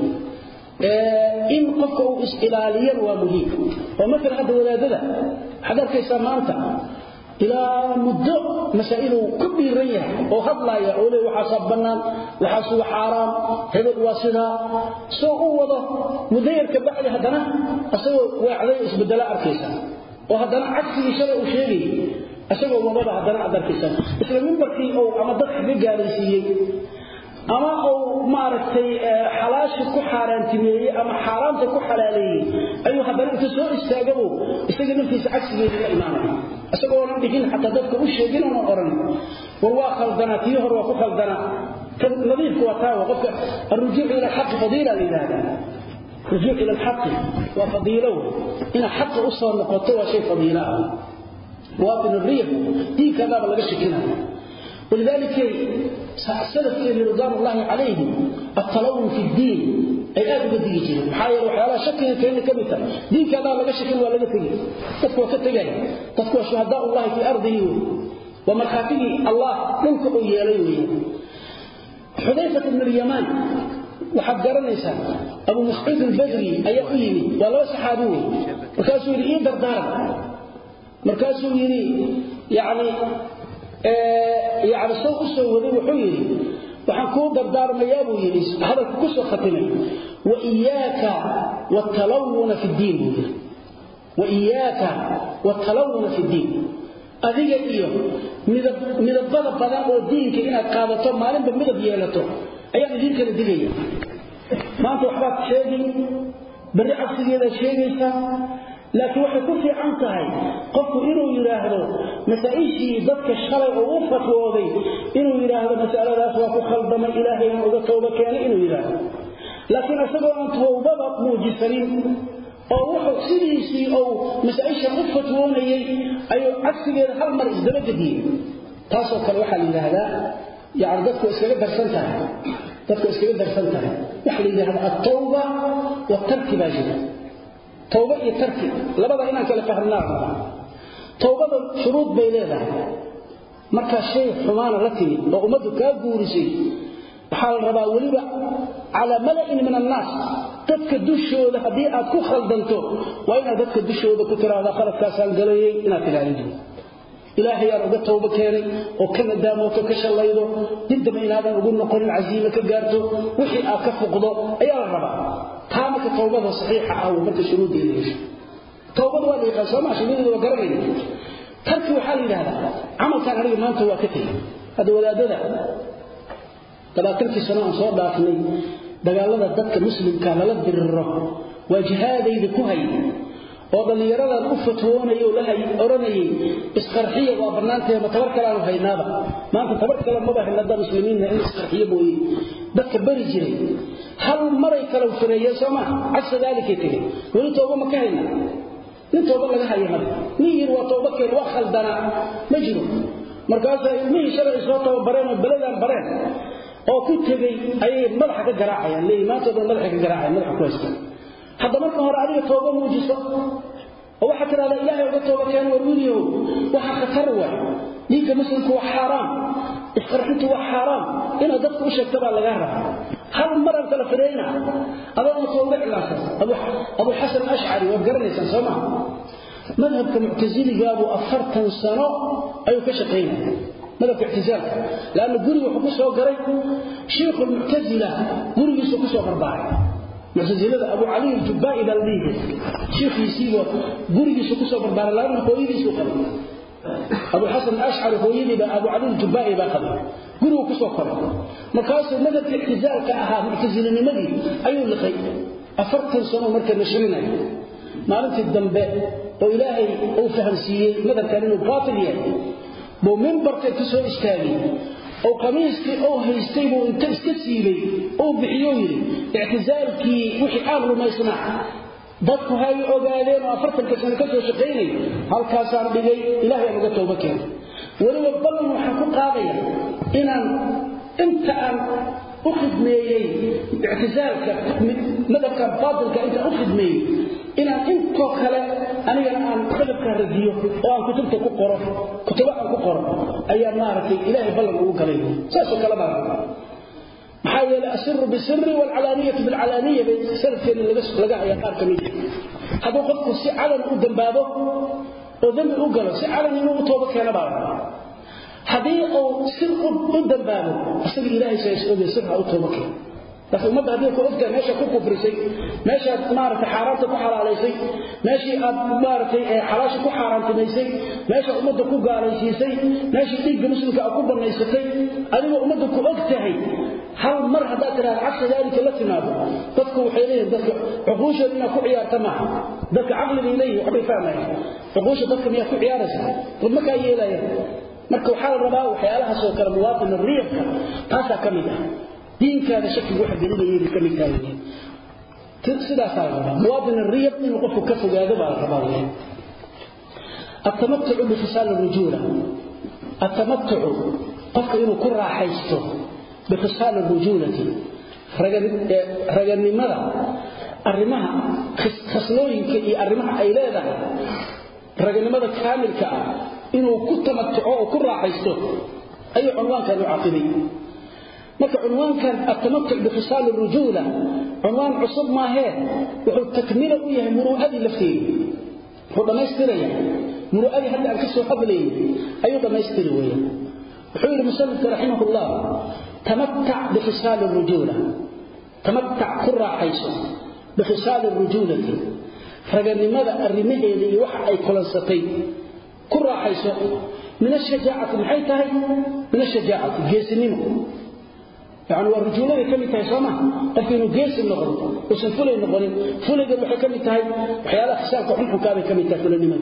ee in qofka uu is-ilaaliyo waa muhiim oo marka hada wadaadada hadarkaysa maanta ila muddo masaa'ilu ku dhiiraya oo hadlaya oo leeyahay waxa sabanaan waxa soo xaraam hebel wasida soo u wado mudeerka bacdi hadana asagoo waacday isbedela arkaysa oo hadana cagsiga shalay uu sheegay asagoo wadada hadana adarkaysa isla minbarkii oo ama dadka gaaraysiiyay ama oo maaragtay xalaash ku xaaraantimeeyay ama xaraamta ku xalaaleeyay ayuu hadana inta soo istaagabo isaga naftiisa cagsigeeda la imaanay asagoo aan dhigin hatta dadka u sheegin oo oran warwaa khaldanatii hor waa ku khaldana tan nadiifku waa taa qofka الرجوع الى الحق فضيله لهذا الرجوع الى الحق وفضيله ان حق اصل نقطه وشيء فضيله واطن الريب دي كذا لا شكنا ولذلك سلف رضوان الله عليهم التلون في الدين اي ادب الدين محايل وحالا شك كان كبتا دين كذا لا شكل ولا تجي تقوى كتجاي تقوى شهداء الله في ارضه ومخافه الله ملك يليه حذيفه بن اليمان وحجرنيسا ابو مسعود البدري اي قيمي ولا صحابي وكاسو يري دردار مركاسو يري يعني يعني سوق سوق وحيري waxaan ku dardaarmayaa buu yiri hadalku ku soo khatimay wa iyaaka wa talawuna fi diin وإياك والتلون في الدين adiga iyo midab midabada badan oo diinka inaad qaadato maalinba midab yeelato ayaa idin kala digaya maanta waxba sheegin bari cagsigeeda sheegaysa laakiin waxa ku fiican tahay qofku inuu yiraahdo masaa'ishii dadka shalay oo u fatwooday inuu yiraahdo mas'aladaas waa ku khaldamay ilaahay aan uga tooba keenay inuu yiraahdo laakiin asagoo aan toobaba muujisanin oo wuxuu sidiisii oo masaa'isha u fatwoonayay ayuu cagsigeeda hal mar isdaba gadiyay taasoo kale waxa la yiraahdaa yaani dadku iskaga darsan tahay dadku iskaga darsan tahay waxa la yiraahdaa at-tawba wa tarki baajida tawba iyo tarki labada inaan kala fahnaa tawbada shuruud bay leedahay marka shay xumaana la timi oo umadu ka guurisay waxa la rabaa waliba ala mala'in min an-nas dadka dushooda hadii aad ku khaldanto waa inaad dadka dushooda ku tiraahdo khaladkaas aan galayay inaad ilaaliso ilaahay aad uga tawba keenay oo kana daamoto ka shalaydo dibdaba inaadan ugu noqon aziima ka gaarto wixii aad ka fuqdo ayaa la rabaa taamka tawbada saxiixa ah oo marka shuruudeeda tawbada waa la yaqaan shuruudeeda waa garanay tarki waxa la yiraahdaa amalkan aniga maanta waa ka tagay hada wadaadada tabaatirkii sanad soo dhaafnay dagaalada dadka muslimka la diriro waa jihaadayda ku hay oo dhalinyarada u fatwoonayo lahay oranayay isqarxiyo waa barnaamijka matabar kale aan haynaaba maanta tabar kale ma baahan dad muslimiin in isqarxiyo booyi dadka bari jiray hal maray kala fireeyay Soomaa asal dalika tigi wali tooba ma ka hayna nin tooba laga hayo ma niir waa tooba kale waa khaldana ma jiro markaas ilmihi shalay soo tooba bareen baladan bareen oo ku tagay ay madaxa ka garaacayaan leeymaanta madaxa ka garaacay madaxa ku haysta hadda marka hore adiga tooba muujiso oo waxa tiraahdaa ilaahay uga tooba keen warwiliyo waxa khatar waa ninka muslimku waa xaraam isqarxintu waa xaraam ina dadku u sheegto baa laga rabaa hal mar kala fireeyna adoo tooba ilaasan abu abu hasan ash'ari oo garanaysan Soomaa madhabka mu'taziliga abu afartan sano ayuu ka shaqeynaa ماذا اعتزال لأن قري وحكوسه وقري شيخ المعتزلة قري يسوكوسه وقرباعي معتزلة أبو علي الجبائي بالليه شيخ يسيبه قري يسوكوسه وقرباعي لأنه قويد يسوكوسه أبو حسن الأشعري قويد أبو علي الجبائي باقبه قري وكوسه وقرباعي مكاسه ماذا اعتزال كأها معتزلة نمدي أيو اللقي أفرطن سنة مركز نشرين ما رمت الدنباء وإلهي أو فهم سيئ ماذا كان إنه باطل يعني بو منبرك كسو استاغي او قميصكي او هيستي بو انت اسك سيبي او بخيويري اعتزالكي وخي عامل ما يسمع dadku hay ogaadeen oo afartan ka sano ka soo shaqeynay halkaas aan dhigay ilaahay uga tooba keen waliba ballan waxa ku qaadaya inaan inta aan u khidmeeyay i'tizaalka madabka fadilka inta u khidmeeyay inaan inta kale aniga aan madabka radiyo oo aan kutubta ku qoro kutuba aan ku qoro ayaa maartay ilaahay ballan ugu galay saas kala baa محاول أسر بالسر والعلانية بالعلانية بسلفين اللي بس لقاها يا قار كمية هذا قد سعلا قدام بابه وذنب الأقل سعلا إنه توبك يا نبار هذه أو سر قدام بابه أستغل إلهي سيسأل يسرها أو توبك لكن المدى هذه كأفكار ماشي كوكو فريسي ماشي مارة حارات كحر على سي ماشي مارة حراش كحران تميسي ماشي أمد كوكا على سي ماشي تيج مسلمك أكوبا نيستي أنا أمد كوكتهي هل مرة ذاتنا العكس ذلك لتنابه تذكر حينيه ذلك عقوشة لنا كعيار تمام ذلك عقل إليه وحبي فاهمه عقوشة ذلك مياه كعيار طب ما كان يلايه مركو حال الرباء وحيالها سوى كالمواطن الريق تاسع كمية دين كان شكل واحد قليل يلي كمية كامية سدا صار الرباء مواطن الريق من وقفه كفه قادب على الرباء التمتع بفصال الرجولة التمتع قفك إنه كرة حيثه بفصال الرجولة رجل لماذا الرماها خصلوينك الرماها أي لا ذا رجل لماذا كامل كأ إنه كنت متعوه كرة حيثه أي عنوان كان يعاقبه مك عنوان كان التمتع بفصال الرجولة عنوان عصب ما هي وهو تكمله وياه مروءة لفتين هو ما يستري مروءة حتى أنكسه قبلي أيضا ما يستري وياه وحول المسلم رحمه الله تمتع بخصال الرجولة تمتع كرة حيث بخصال الرجولة raganimada arrimaheeda iyo waxa ay kulansatay ku raaxayso min ash-shajaa'ati maxay tahay min ash-shajaa'ati geesinimo يعني والرجولة كم تهي سما لكنه جيس النقل وسنفل النقل فل جل وحكم تهي وحياة خسارة حن حكام كم تهي فل النمل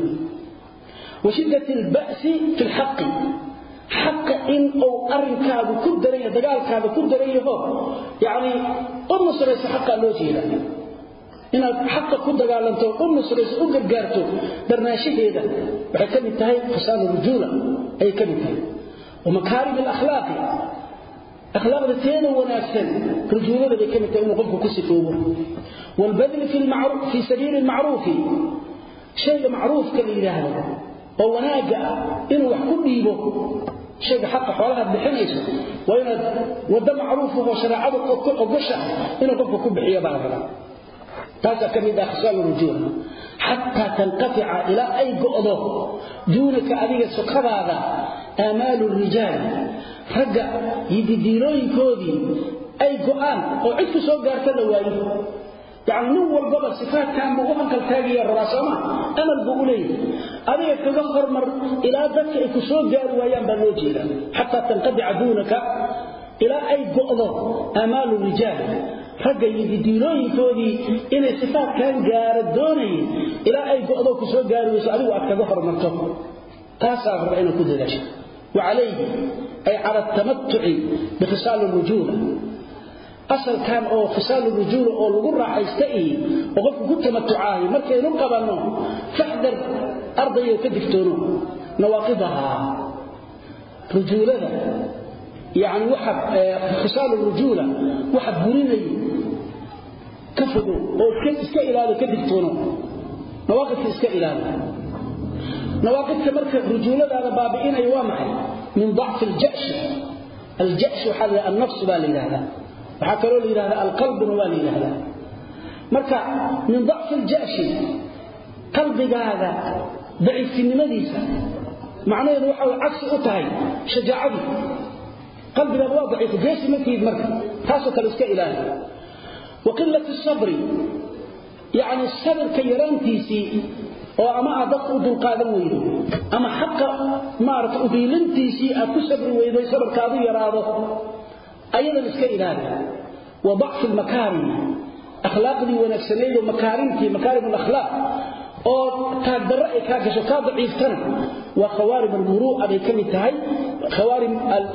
وشدة البأس في الحق حق إن أو أرن كاد كدرية دجال كاد كدرية هو يعني النصر ليس حق اللوجيلا إن حق كدرية أنت النصر ليس أجر جارته برناشيه هذا وحكم تهي خسارة الرجولة أي كم تهي ومكارم الأخلاق أخلاق التين وناسن رجولة بكم تقول قفوا كسفوه والبذل في المعروف في سبيل المعروف شيء معروف كبير هذا أو ناجع إنه يحكم بيبه شيء حق حوالها بحنيسه وإن وده معروف وهو شرعه وقشة إنه قفوا كب حيا بعضها هذا كم إذا خسال الرجولة حتى تنقطع إلى أي قضاء دونك أبيك سكر هذا آمال الرجال رجع يديروي كودي أي قرآن أو عدك سوق قارتنا وايه يعني نو والبابا صفات كان بوحن كالتاقية الرسامة أمل بقوليه أبيك تظهر مر إلى ذلك سوق قار وايان بالوجه حتى تنقطع دونك إلى أي قضاء آمال الرجال رجع يديروي كودي إن صفات كان قار دوني إلى أي قضاء سوق قار ويسألوا أكتظهر مرتب تاسع رأينا كل ذلك وعليه أي على التمتع بخصال الرجولة أصل كان أو خصال الرجولة أو الغرة حيستئي وقف كنت تمتعاه مركي ننقب أنه فاحذر أرضي وكدفتونه نواقضها رجولة يعني وحب خصال الرجولة وحب بريني كفدوا أو إسكائل هذا كدفتونه نواقض إسكائل هذا نواقض كمركة رجولة هذا بابئين أيوامها من ضعف الجأش الجأش حل النفس بالإله وحكروا لي هذا القلب والإله مركع من ضعف الجأش قلبك هذا ضعيف في النمديسة معناه أنه عكس أطهي شجاعي قلبك هذا ضعيف جيس مكيد مركع خاصة الإسكاء إله وقلة الصبر يعني الصبر كيران تيسي oo ama adaq u dulqaadan weydo ama xaqa maarta u diilintiisi aad ku sabri weydo sabarkaadu yaraado ayadan iska ilaali wa dhaf al makarim akhlaaqdi wanaagsaneeyo makaarimti makaarim al akhlaaq oo taadara ay ka gasho ka daciiftan wa khawarim al muru'a ay kamid tahay khawarim al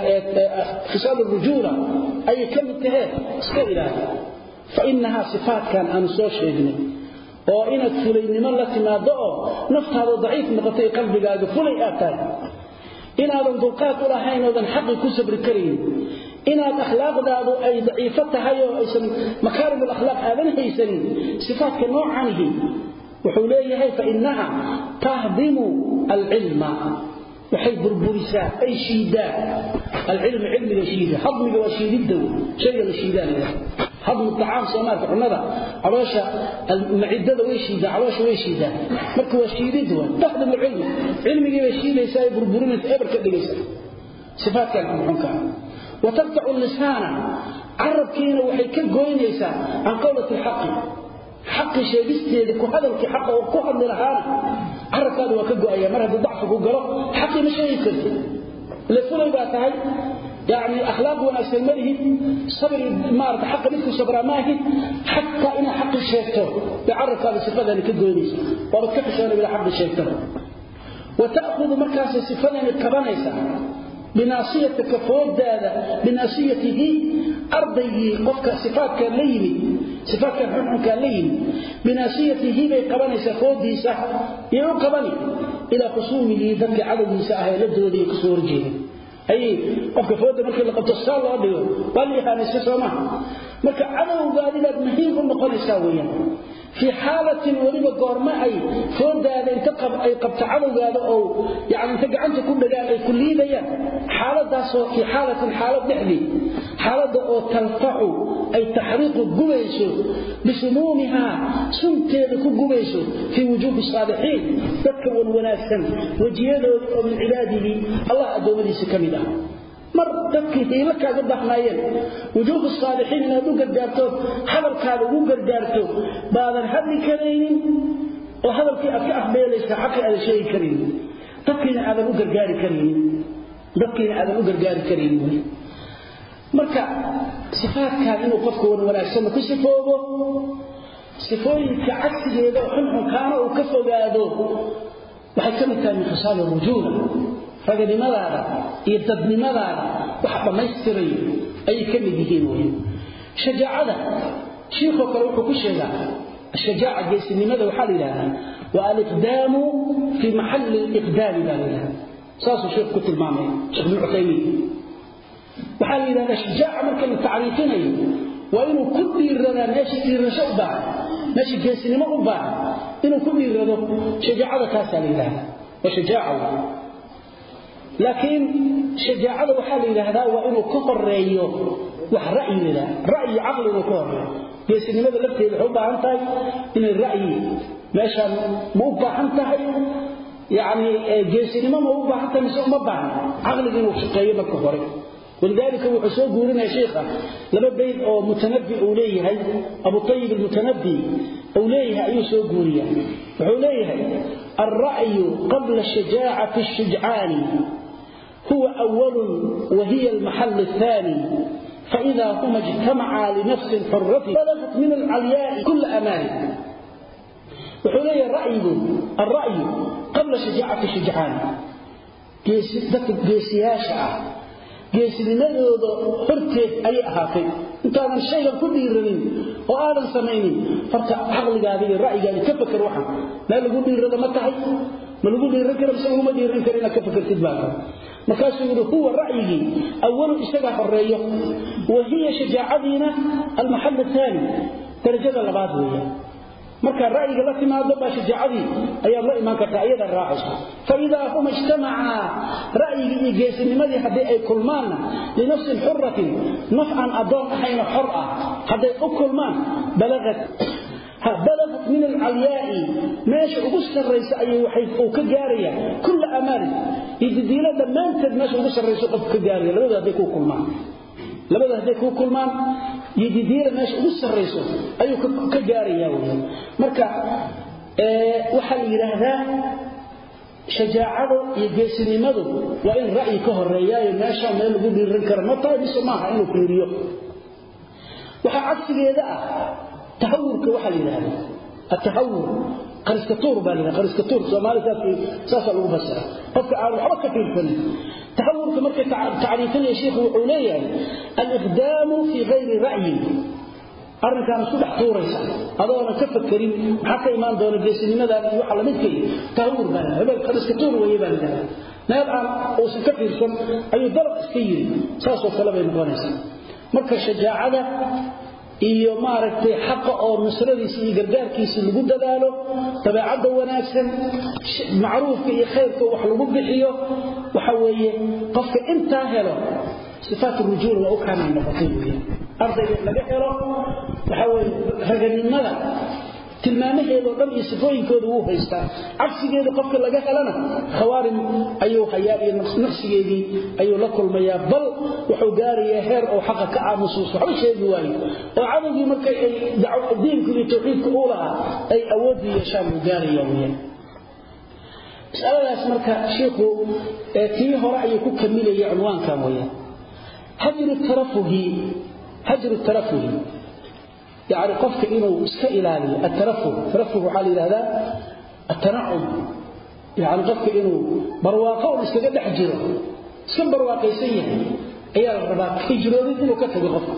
khisal al rujula ay kamid tahay iska ilaali fa innaha sifat kan an soo sheegnay oo inaad fulaynimo la timaado oo naftaada daciif noqotay qalbigaaga fulay aad tahay inaadan dulqaad u lahayn oo dan xaqi ku sabri karin inaad akhlaaqdaadu ay daciifo tahay oo aysan makaarim al-akhlaaq aadan haysan sifaadka noocaanihi wuxuu leeyahay fa innaha tahdimu al-ilma waxay burburisaa ay shiidaa al-ilm ilmiga shiida hadmiga waa shiidida shayga la shiidaa هضم الطعام سماك حمدا عواشا المعدة ويشيدا عواشا ويشيدا مركو وشيدين دوا تخدم العلم علمي ويشيدا يساوي بربرونة إبر كدقيسا صفات كان محنكا وتقطع اللسان عرب كينا وحي كالقوين يسا عن قولة الحق حق شيبستي لكو هذا الكي حق وكو هذا لهانا عرب كانوا وكالقو أيام مرهد ضعف وقالوا حقي مش هيكل لفولي باتهاي يعني أخلاق ونأسل مره صبر مارت حق مثل صبر ماهي حتى إن حق الشيطان يعرف هذا الصفات اللي كدوينيس وبتكفش أنا بلا حق الشيطان وتأخذ مركز الصفات اللي كبانيسا بناصيتك فود هذا بناصيته أرضي قفك صفات كان ليني صفات كان حنح كان ليني بناصيته بيقبانيسا فود ديسا يعو قباني إلى خصومه ذنك عدد نساء يلده ذي كسور جيني أي قفك فوده مركي لقد تصال الله بيه والي هاني سيسوما مركي عدو قادلة مهيب النقل ساويا في حالة وليبا قورما أي فوده هذا انتقب أي قبت عدو قادة أو يعني انتقع أنت كل دقاء أي كل ليبا حالة داسو في حالة حالة نحلي حالة أو تلفع أي تحريق القبيسو بسمومها سنتيذك القبيسو في وجوه الصالحين تذكر وناسا وجياده من عباده الله أدوم ليس كمدا مر تبكي لك قد بحنايين وجوه الصالحين إن أدو قرقارتو حضر كانوا أدو قرقارتو بعد الحد كريم وهذا في أفكاء بيليس حقي على شيء كريم تبكينا هذا أدو قرقاري كريم تبكينا هذا أدو قرقاري كريم مركع صفات كان إنه قفكوا ولا سنة كسفوه صفوين كعكس هذا وحنهم كانوا وكفوا قادوا waxay kamid tahay min khisaal rujula raganimada iyo dadnimada waxa dhamaystiray ay kamid yihiin weey shajaacada sheekhu kale wuxuu ku sheegaa shajaaca geesinimada waxa la yiraahdaa wa al-iqdam fi mahall al-iqdam balila saasu sheekhu tilmaamay sheekh ibn Uthaymeen waxa la yiraahdaa shajaaca marka la taariifinayo waa inuu ku dhiirada meesha dhiirasho u baahan meesha geesinimo u baahan inuu ku dhiirado shajaacada taas leeyahay وشجاعه لكن شجاعه waxa la yiraahdaa waa inuu ka qoreeyo wax ra'yi leh ra'yi aqli uu ka horeeyo geesinimada lafteeda waxay u baahan tahay in ra'yi meesha ma u baahan tahay yaani geesinimo ma u baahan tahay mise ma baahan aqliga inuu shaqeeyo marka hore ولذلك هو حسوب قولنا يا شيخة لما بيت أو متنبي أوليه أبو طيب المتنبي أوليه أي سوق قوليه أوليه الرأي قبل الشجاعة في الشجعان هو أول وهي المحل الثاني فإذا هما اجتمعا لنفس حرة بلغت من العلياء كل أمان وحوليه الرأي الرأي قبل الشجاعة في الشجعان قيسياشا geesinimadooda horteed ay ahaatay intaan shayga ku dhiiranin oo aadan sameeynin farta aqligaada iyo ra'yigaada ka fakar waxa la lagu dhiirado ma tahay ma lagu dhiiran karo mise uma dhiiran karina ka fakartid baa markaas uu huwa ra'yigi awal isaga horeeyo wahiya shajaacadina al-mahall الثاني darajada labaad weeye marka ra'yiga la timaado ba shajaacadi ayaa la iman kartaa iyada raaciso فإذا هم اجتمعا رأيي iyo geesinimadii hadii ay kulmaan li nafsi hurratin naf'an adoon ahayn hurra hadii u kulmaan balagat balagat min al-aliyaa'i meesha ugu sarreysa ay waxay uu ka gaaraya kull amaan idilada maantad meesha ugu sarreysa qof ka gaaraya labada hadii ku kulmaan labada hadii ku kulmaan yididira meesha ugu sarreyso ayuu ka gaaraya marka ee waxa la yiraahdaa shajaacadu iyo geesinimadu waa in ra'yi ka horeeyaa meesha meel lagu dhiiran karo ma tahay bismaaha inuu fiiriyo waxa cagsigeeda ah tahawurka waxa la yiraahdaa at-tahawur qaristatuur baa qaristatuur Soomaaliya saasa lagu fasira qofka aan waxba ka fiirsanin tahawurka markay taariifin ee sheekhu wuxuu leeyahay al-iqdam fi ghayri ra'yi arrinkan isku dhex tuuraysa adoona ka fakirin waxa ka iman doona geesinimada iyo waxa la midkay tahawur baa hebel qaristatuur way baa leeyahay meel aan oo si ka fiirsan ayuu dalab iska yiri saasoo kale bay noqonaysaa marka shajaacada iyo maaragtay xaq oo nusradiisa iyo gargaarkiisa lagu dadaalo tabaacada wanaagsan macruufka iyo khayrka wax lagu bixiyo waxa weeye qofka inta helo صفات الرجول وأكان عن نفسه أرضي لقى هلو waxa weeye raganimada tilmaamaheedo dhan iyo sifooyinkooda uu haysta cagsigeeda qofka laga helana khawaarim ayuu hayaa iyo nafsigeedii ayuu la kulmayaa bal wuxuu gaarayaa heer oo xaq ka aamusus waxa sheegi waayo oo cadawgii markay ay dacwo diinka iyo tawxiidka u lahaa ay awood yeeshaan uu gaarayaa weeyaan su'aalaas marka sheekhu tii hore ayuu ku kamilay cinwaanka weeyaan hajr tarafuhi hajr tarafuhi يعني قفك إنه اسك إلالي الترفه ترفه حالي هذا التنعم يعني قفك إنه برواقه واسك قد حجره اسك برواقه يسيه أيها الرباك حجره إنه كتب غفر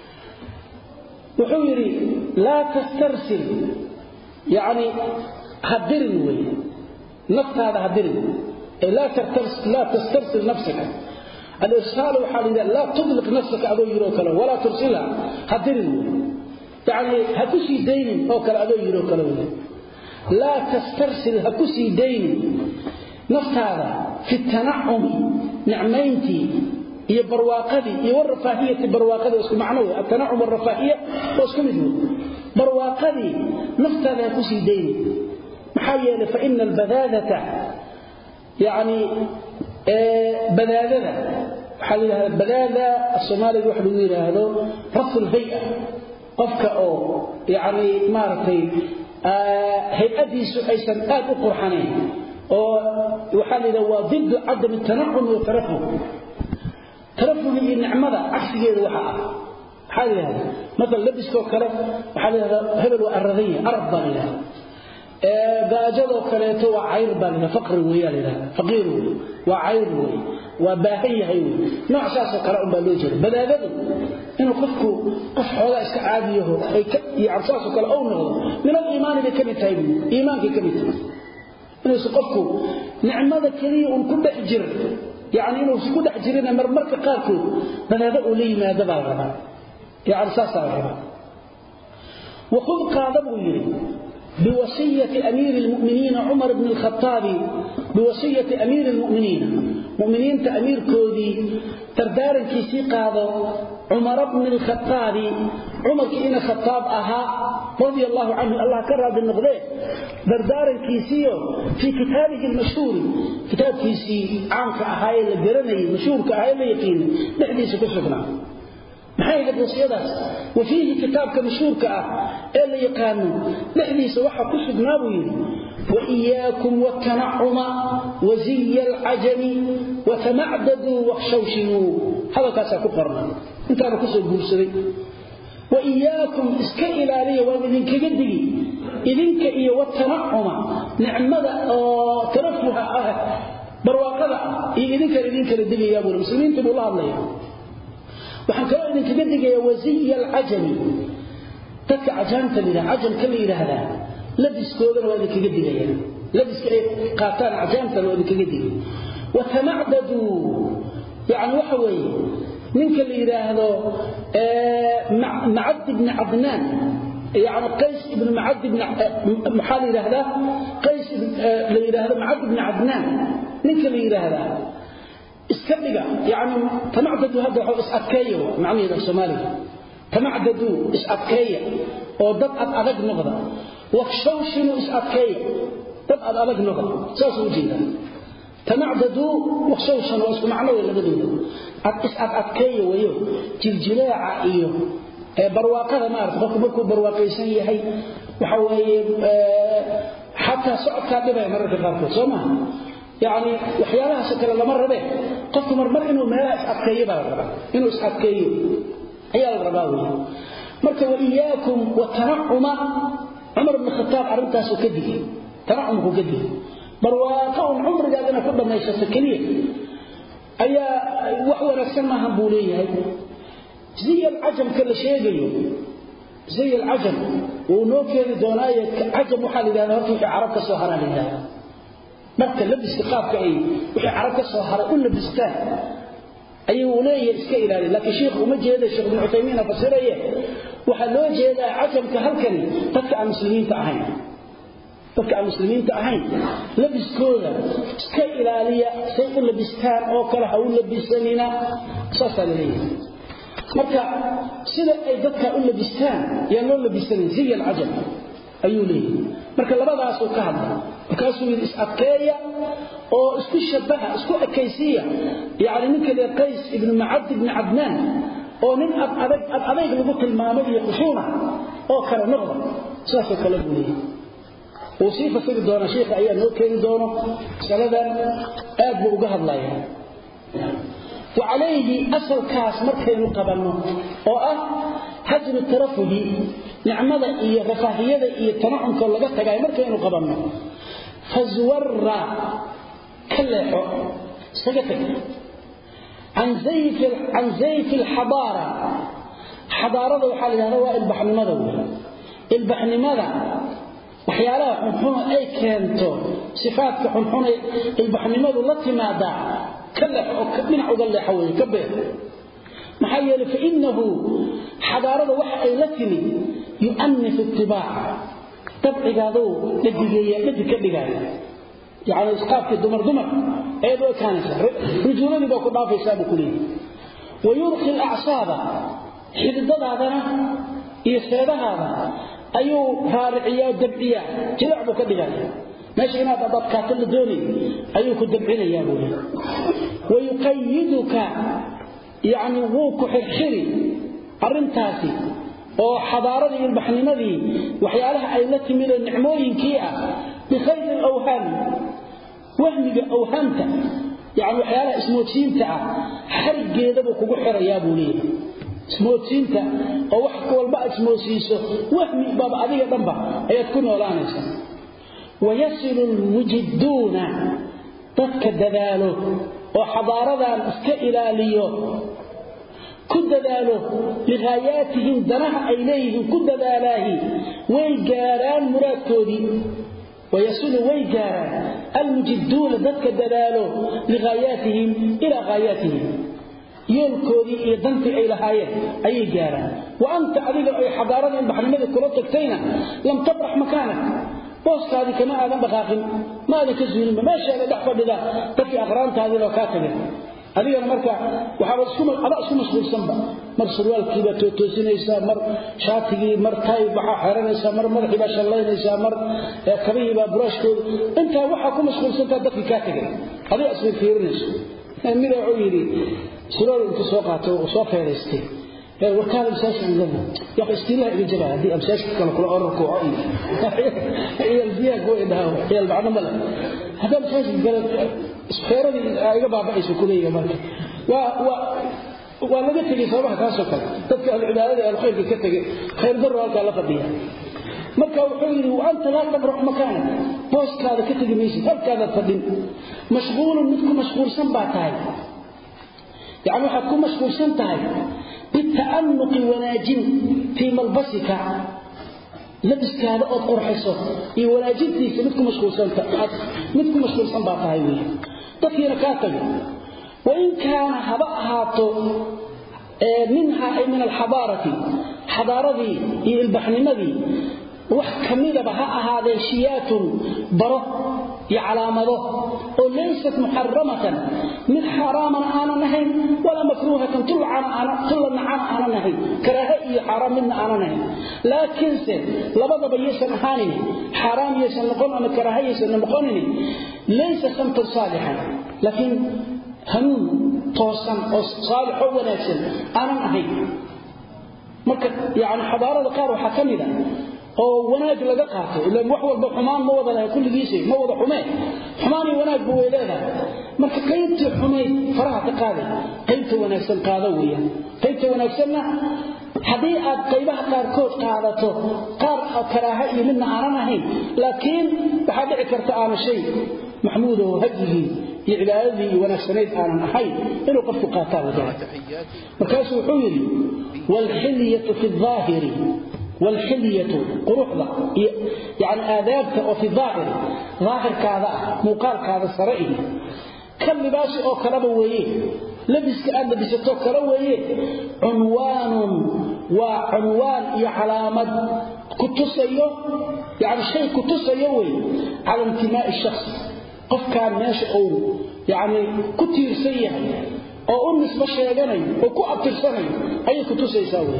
وحيري لا تسترسل يعني هدرنوي نفت هذا هدرنوي لا تسترسل لا تسترسل نفسك الإرسال حالي لا تطلق نفسك أبو يروك له ولا ترسلها هدرنوي يعني هكسي دين أو كلا أدو يرو كلا لا تسترسل هكسي دين نفت هذا في التنعم نعمينتي هي برواقدي هي والرفاهية برواقدي واسكو معنوي التنعم والرفاهية واسكو مدو برواقدي نفت هذا هكسي دين محايا فإن البذاذة يعني آه بذاذة حال هذا بلاذا الصومالي واحد يقول هذا رفض الهيئة قفك أو يعني مارتي آه هيئتي سحيسا آد قرحانين وحال هذا ضد عدم التنعم والترفه ترفه هي النعمة عكس غير وحاء حال هذا مثلا لبسك وكلام وحال هذا هبل وأرضية أرضى لله باجده كليته وعير بالنا فقر ويالنا فقير وعير وباهي هي نوع اساس قراء بالوجه بلاده انه قفكو قف xoga iska caadiyo ay ka yaabsaas kala oo noqdo min iimaan ee kamid tahay iimaanka kamid inuu qofku nicmada kaliya uu ku dhex jiro yaani inuu isku dhex jirina marmarka qaarkood balaada uu leeyahay baa yaabsaas ah وخذ قادمه يري بوصية أمير المؤمنين عمر بن الخطاب بوصية أمير المؤمنين مؤمنين تأمير كودي تردار كيسي قاضو عمر بن الخطاب عمر كإن خطاب أها رضي الله عنه الله كرر بالنقضاء تردار كيسي في كتابه المشهور كتاب كيسي عام كأهاي الجرني مشهور كأهاي اليقين نحديث كشفنا maxay ka doosiyadaas wafihi kitaabka mashhuurka ah ee la yaqaan dhexdiisa waxa ku sugnaa yiri wa iyaakum wa tan'uma wa ziy al-ajami wa tam'adadu wa khashawshinu hada kaasa ku qorna inta ku soo guursaday wa iyaakum iska ilaaliya wa idin kaga digi idinka iyo wa tan'uma nicmada oo tarafuha ah barwaaqada iyo idinka idinka digaya buu muslimiintu buu la hadlaya waxaan kale idin kaga digaya wasiy al-ajami dadka ajaanta lida ajam kale yiraahda labiskooda waa idin kaga digaya labiska ay qaataan ajaanta waa idin kaga digay wa tam'adadu yaani waxa weeye ninka la yiraahdo معد بن عدنان يعني قيس بن معد بن محال يراهدا قيس لا يراهدا معد بن عدنان ninka la yiraahdo iskadiga yaani tamacdadu hada waxa isadkeeyo macnaheedu Soomaaliga tamacdadu isadkeeyo oo dad adag noqda waqshawshinu isadkeeyo dad adag noqda saas u jeeda tamacdadu waqshawshinu isku macno weyn labadooda isadkeeyo wayo jiljilaaca iyo ee barwaaqada ma arko qofku markuu barwaaqaysan yahay waxa weeye hatta socodka dhibay mararka qaarkood Soomaa يعني وحيالها سكر لما ربه قفت مرمر إنه ما أسعدكيه بارا إنه أسعدكيه عيال الرباوي مركا وإياكم والتنعم عمر بن الخطاب عرمتها سكده تنعمه كده برواقعهم عمر قادنا كبه ما يسسكنيه أي وحوة نفسنا هنبوليه زي العجم كل شيء زي العجم ونوكي دوناية عجم وحال إذا نهرتوا في عربك سوهران لله marka labiska qaabka ay wixii carab ka soo haray u labistaan ayuu leeyahay iska ilaali laakiin sheekhu uma jeedo sheekh ibn Uthaymeen fasiraya waxa loo jeedaa ajamka halkan dadka aan muslimiinta ahayn dadka aan muslimiinta ahayn labiskooda iska ilaaliya say u labistaan oo kala ha u labisanina saasa leeyahay marka sida ay dadka u labistaan yaa loo labisanay ziy al-ajam ayuu leeyahay marka labadaas oo ka hadla kaasoo is adkeeya oo isku shabaha isku ekaysiya yaani ninka la qays ibn ma'ad ibn adnan oo nin adag adag lagu tilmaamay iyo qushuna oo kala noqda saasoo kala buulay oo si fasir doona sheekha ayaa noo keen doono saladan aad buu uga hadlayaa وعليه أصل كاس مركين قبلنا وآه حجر الترفه نعمة إيه رفاهية إيه تنعم كل لقد تقاي مركين قبلنا فزور كلحه سجتك عن زيف عن زيف الحضارة حضارة وحال هذا هو البحر ماذا البحر ماذا وحيالها حنحون أي كانتو صفات حنحون البحر ماذا التي ماذا كلحه من عقل حوي كبير محيل فإنه حضارة وحي لتني يؤنف الطباع طبعي هذا لدقية لدقية يعني إسقاط الدمر دمر أيضا كانت رجولان يبقى قضاء في إسلام كلين ويرخي الأعصاب حدد هذا يسير هذا أيو فارعية ودبعية جلعبه كدقية ماشي هنا ضبط كاتل دوني أيو كدبعين يا أبوي ويقيدك يعني ووكو حرحري أرنتاسي oo xadaaradii ilbaxnimadii waxyaalaha ay la timideen nicmooyinkii ah بخير الأوهام وهمي أوهامته يعني وحيالها اسموتينتا حرق جيدبو كوكو حريا بوليه اسموتينتا أو وحكو والباء اسموسيسو وهمي بابا عدية دنبا هي تكون ولانيسا ويصل المجدون تتك الدذاله وحضارة اسكإلاليه كد ذاله لغاياتهم دنها إليهم كد ذالاه ويقاران مراتودي ويصل ويقاران المجدون ذاتك دلاله لغاياتهم إلى غاياتهم يلكودي يدنت إلى هاية أي قاران وأنت أريد أي حضارة بحرمة كلتك تينا لم تبرح مكانك بوسك هذه كما أنا بغاقم ما هذا كزول ما شاء الله دحفظ ذا تفي أغرانت هذه لو كاتبه هذه المركة وحاول اسكم أنا اسكم مسؤول سنبا مر سروال كيبا توسينيسا مر شاتي مر تاي بحا حيرانيسا مر مدحي باش اللهينيسا مر كبيه با براشكود انت waxa ku mashquulsanta dadka ka tagay hadi asbir fiirinayso mid uu yiri suraal inta soo qaato oo soo feereystay ee warkaada misaas indana ya istiilaha iga jabaa hadii amsaas kala kula orko ay ilbiya go idaha ay bacna mala hada misaas galad isfeeradii iga baabaayso kuleeyga marka wa wa waa laga tagay sabaha ka soo kale dadka cibaadada ee khayrka ka tagay khayr daro halka la fadhiya marka wuxuu yiri waanta la tabrux makaan booskaada ka tagi meesha halkaada fadhin mashquul midku mashquulsan baa tahay yaani waxa ku mashquulsan tahay bita'annuq wanaajin fi malbasika labiskaada oo qurxiso iyo wanaajintiisa midku mashquulsan tahay midku mashquulsan baa tahay weey dadkiina ka tagay وإن كان هبأهاته منها أي من الحضارة حضارة ذي البحنمذي وحكميدة بها هذا شيات بره يعلامه وليست محرمة من حراما أنا نهي ولا مكروهة طل عنا أنا طل عنا أنا نهي كراهي حرام من أنا نهي لكن سن لبض بيسن هاني حرام يسن نقول أنا كراهي يسن نقولني ليس سمت صالحا لكن هنون توصن أو صالح وناسن أنا نهي marka yaani xadaarada qaar waxa kamida oo wanaag laga qaato ilaa wax walba xumaan ma wada laha kulligiisa ma wada xumeen xumaan iyo wanaag buu leeyahay marka qaybta xumeen faraha ka qaaday qaybta wanaagsan qaado weeyaan qaybta wanaagsanna hadii aad qaybaha qaar kood qaadato qaar karaaha iyo midna aanan ahayn laakiin waxa dhici karta aan shay محمود وهديه إعلادي ونسنيد آنا نحي إنه قد قاتل ذلك مركز وحوري والحلية في الظاهر والحلية قروحظة يعني آذابك وفي الظاهر ظاهر كذا مقال كذا سرائي كم لباس أو كلبويه لبس كأن لبسته كلبويه عنوان وعنوان يا علامة كتصيه يعني شيء كتصيه على انتماء الشخص قف كان ماشي أو يعني كتير سيئة أو أنس بشيغاني أو كو أبترساني أي كتوسة يساوي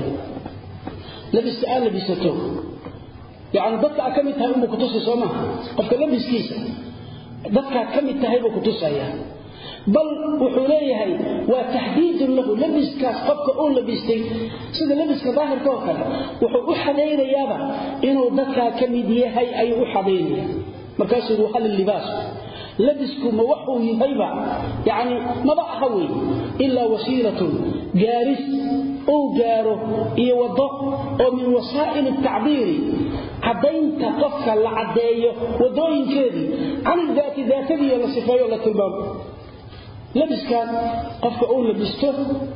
لبس آل لبسته يعني ضدك أكمل تهيب كتوسة سوما قف كان لبس كيسة ضدك أكمل تهيب كتوسة يعني بل وحوليه وتحديد له لبس كاس قفك أول لبستي سيدا لبس كظاهر كوكا وحو أحدين يابا إنه ضدك أكمل ديهي أي أحدين مركز روحال اللباس لبسكم وحو يهيبا يعني ما بقى هوي إلا وسيلة جارس أو جاره يوضح أو من وسائل التعبير عدين تقفك العداية ودوين كذي عن الذات ذاتي ولا صفايا ولا تلباب لبس كان قفك أول لبسته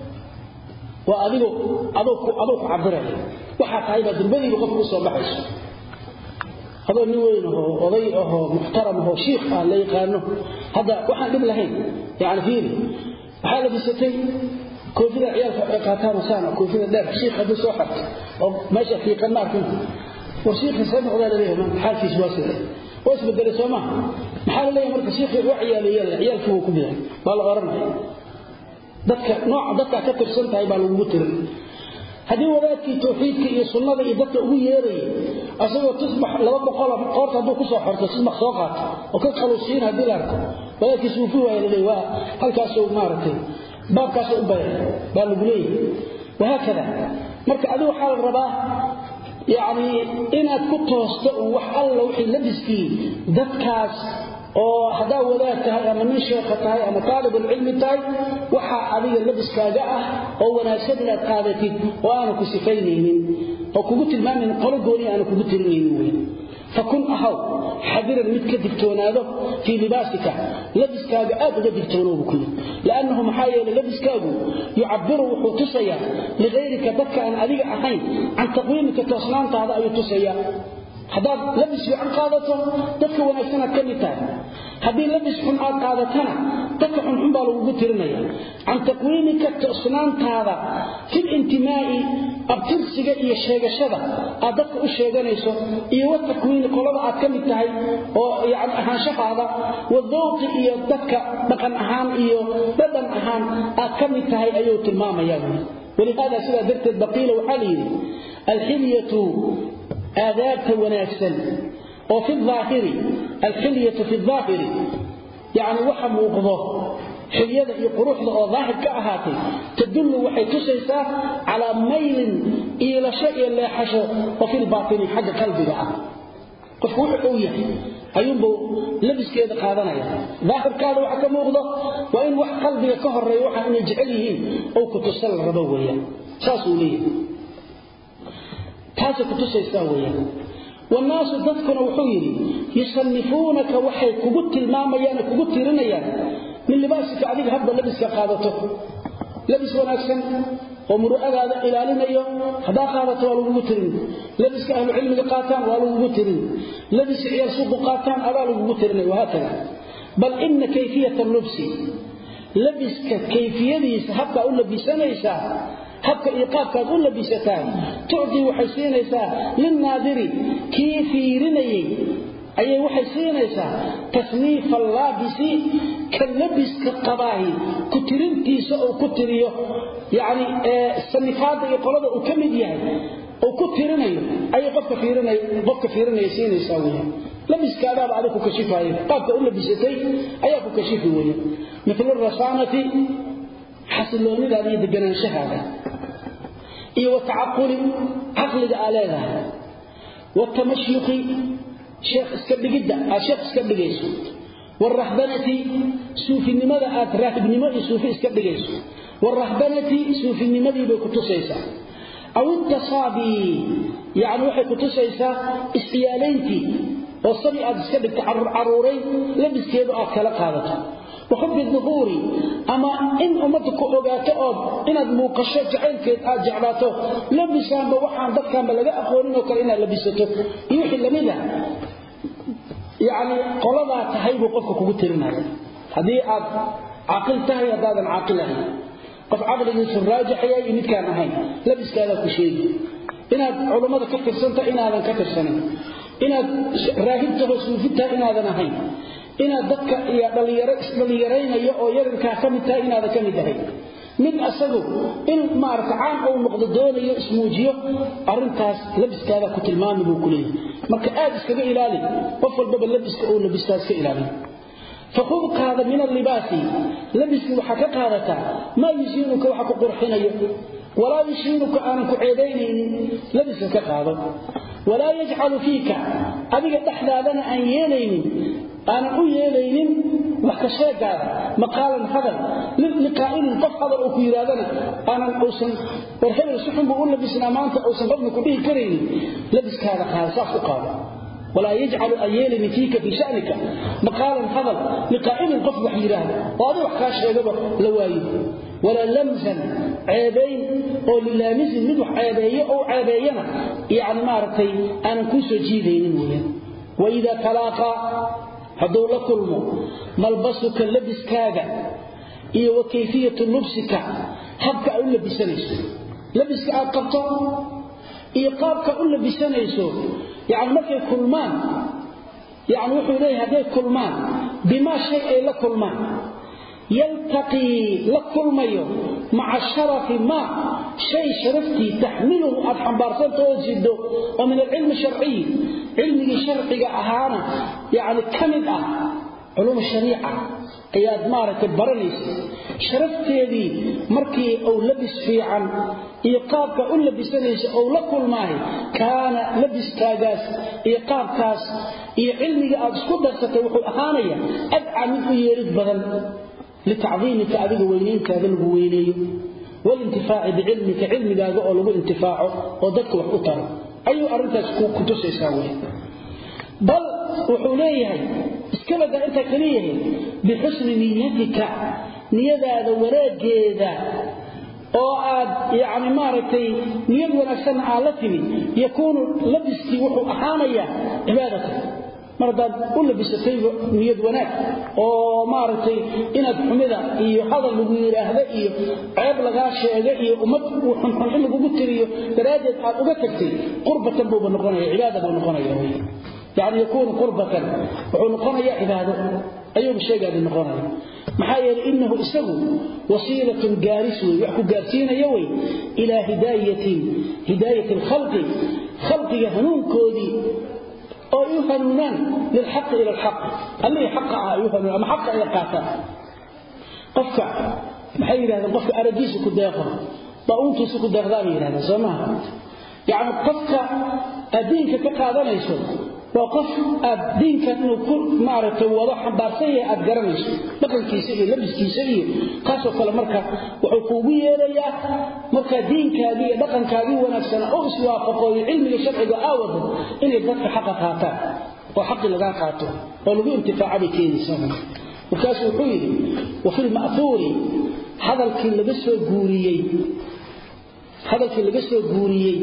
وأذيبه أذوك عبره وحاك عيبا دربني بقفك صباحش هذا نوينه وضيئه محترمه شيخ اللي يقانه هذا واحد قبل لهين يعني فيني حالة بستين كوفيدة عيال قاتان وسانا كوفيدة دار شيخ هذا سوحك وماشي في قنار كنت وشيخ سمع ولا لديه حال في سواسي واسم الدرس وما محال ليه مركز شيخ وعيال عيال عيال فيه كبيرا بالله غرنا ذاتك نوع ذاتك كتر سنتها يبقى المبتر هذه وذاتك توحيدك إيه صلنا ذي ذاتك أبو ياري أصلا تصبح لما بقال قارت هذا كسر حرت تصبح صاقات وكل خلوصين هذه الأرض وذاتك سوفوها إلى ذي هل كاسوا مارتين baabkaas u bayan baa lagu leeyahay وهكذا marka adigu waxa la rabaa yaani inaad ku toosto wax alla wixii labiskii dadkaas oo hada wadaad tahay ama nin sheekh tahay ama talib ilmi tahay waxa adiga labiskaaga ah oo wanaagsan inaad qaadatid oo aan ku sifaynaynin oo kugu tilmaamin qolo gooni aan kugu tirinaynin فكن أهو حذرا متك دكتوناده في لباسك لبسكاغ أبدا دكتونوه كله لأنه محايا لبسكاغ يعبر وحوتسيا لغيرك دك عن أليق أحين عن تقويمك تصنانت هذا أي تسيا هذا لبس عن قادته دك ونأسنا كمتان هذه لبس عن قادتنا دك عن حنبال وقترنيا عن تقويمك تصنانت هذا في الانتماء abtirsiga iyo sheegashada aad dadka u sheeganayso iyo wada takwiin qolada aad kamid tahay oo yaani ahaanshahaada wadooqi iyo dadka dhaqan ahaan iyo badan ahaan aad kamid tahay ayuu tilmaamayaa ولهذا سيده درت بقيله وحالي الحليه آداب وناسا وفي الظاهر الحليه في الظاهر يعني وحم وقضاه حليده iyo quruxda oo daahir ka ahaatay tadullu waxay tusaysaa ala mayl ila shay la xasho oo fil baatin xagga qalbiga ah qofku wuxuu yahay ayuunba labiskeeda qaadanaya daahirkaada waxa ka muuqdo waa in wax qalbiga ka horeeyo waxa inay jecel yihiin oo ku tusal rabo weeyaan saas uu leeyahay taas ku tusaysaa weeyaan والناس ضدكنا وحيري يصنفونك وحي كغت الماميان كغت تيرنيان من لباسك عليك هبه لبسك قادته لبس وناكسن ومرؤاده الالينيو هدا قادته waa lagu tirin labiska ahlu cilmiga qaataan waa lagu tirin labis ciyaar suuq qaataan abaal lagu tirinay waa taa bal in kayfiyat al-lubs labiska kayfiyadiisa habka u labisanaysa habka iqaabka u labisataan tuudi waxay siinaysaa lin naadiri kayfiirinay ayay waxay siinaysaa tasniif al-labisi كاللبس كقباهي كترنتيسا او كتريو يعني سنفاده iyo qolada uu kamid yahay oo ku tirinayo ay qofka fiirinay qofka fiirinay siinaysa weeye labiskaada baad ku kashifaay qaabka uu labisatay ayaa ku kashifi weeye مثل الرسانه حسلونida iyo deganaanshaha iyo تعقل عقل aalada والتمشيق شيخ iska dhigida sheekh iska dhigayso والرهبنه صوفي نمدا اد راهب نمدي صوفي اسك دغيسو والرهبنه صوفي نمدي بي كتسيسا او التصابي يعني وحي كتسيسا استيالينتي وصبي اد اسك دغ عروري لبسكيدو اد كلا قادته وحب الظهور اما ان امتك اوغاته او ان موقشو جعيلكيد اد جعلاته لبسان با waxaan dadkan laga aqoonin oo kale in la labisato iyo xillamida يعني قلدا tahay buu qofka kugu tirinaya hadii aad aqal tahay hadaadan aqal ahayn qof aqligiisu raajaxaya mid kaan ahayn labiskaada ku sheegi inaad culimada ka tirsanta inaadan ka tirsanin inaad raahibta suufita inaadan ahayn inaad dadka iyo dhalinyaro isdhaliyareynayo oo yarinka kamid tahay inaadan kamid ahayn mid asagu in maartaan oo noqdo doonayo ismuujiyo arintaas labiskaada ku tilmaami buu ku leeyahay marka aad iskaga ilaali qof walba labiska oo labistaas ka ilaali فخذ هذا من اللباس لبس وحا كقادتا ما يزينك وحا كقرحينيو ولا يشينك ان كعيدينين لبس كقاده ولا يجعل فيك ابيك دخدادنا ان يلين انا او يلين وكشيغا مقالا هذا لقائل قف هذا او كيرادنا انا اوسن ورحل سخن بقول لبسنا مانتا اوسن قبل كدي كرين لبس هذا خاصه قاده ولا يجعل أيال فيك في شأنك مقالا حضر لقائم القف وحيران وهذا وحكا شيئا لواي ولا لمزا عيبين أو للامز مدوح عيبين أو عيبين يعني مارتي أنا كنسو جيدين وإذا تلاقى هدول كلمه ملبسك اللبس كاغا إيه وكيفية لبسك هبك أقول لبسانيس لبسك أقبطه إيه قابك أقول لبسانيس يعني markay kulmaan يعني wuxuu leeyahay haday kulmaan bima shay ay la kulmaan yaltaqi la kulmayo ma'a sharaf ma shay sharafti tahmiluhu adhambarsan toojido oo min ilm shar'i ilmi sharciga ahaana yani kamid ah علوم الشريعه ayaad maaragtay baranaysa sharafteedii markii uu labis fiican iyo qaabka u labisanaysa oo la kulmay kaana labiskaagaas iyo qaabkaas iyo cilmiga aad isku darsatay wuxuu ahaanaya adca mid u yeerid badan لتعظيمك أذيك وينينك أذيك وينيه والانتفاع بعلمك علمك أقول له انتفاعه وضدك وحطر أي أرنتك كنتس يساوي بل وحوليه اسكبت أنت كليه بحسن نيتك نيذا هذا وراء جيدا وعاد يعني مارتي نيذ ونكسن عالتني يكون لبسكي وحو أحانيا عبادتك mardaad u labisatay niyad wanaag oo maartay inaad xumida iyo hadal lagu yiraahdo iyo ceeb laga sheego iyo umad xun xun in lagu tiriyo daraadeed aad uga tagtay qurbatan buu noqonaya cibaada buu noqonaya yani yakun qurbatan wuxuu noqonaya cibaado ayuu sheegay noqonaya maxaa yeelay innahu isagu wasiilatun gaaris way wax ku gaarsiinaya way ila hidaayati hidaayati khalqi khalqiga hanuunkoodii أو يهنون للحق إلى الحق اللي حق يهنون أما حق إلى قاتا قفك محير هذا قفك أرديس كداخل طاونتس كداخل هذا سماها يعني قفك أدينك كقادنا يسوي وقف أدينك إنه كل معرفة وضح بارسية أتقرنش لكن كيسية لبس كيسية قاسوا كل مركة وحكومية ليا مركة دينك هذه لكن كابي ونفسنا أغسوا فقوي علم الشرع وآوضه إن يدفع حق قاتا وحق لغا قاته ولو انتفاع بكيني سنة وكاسوا حويري وفي المأثور هذا الكي لبسوا قوريي هذا الكي لبسوا قوريي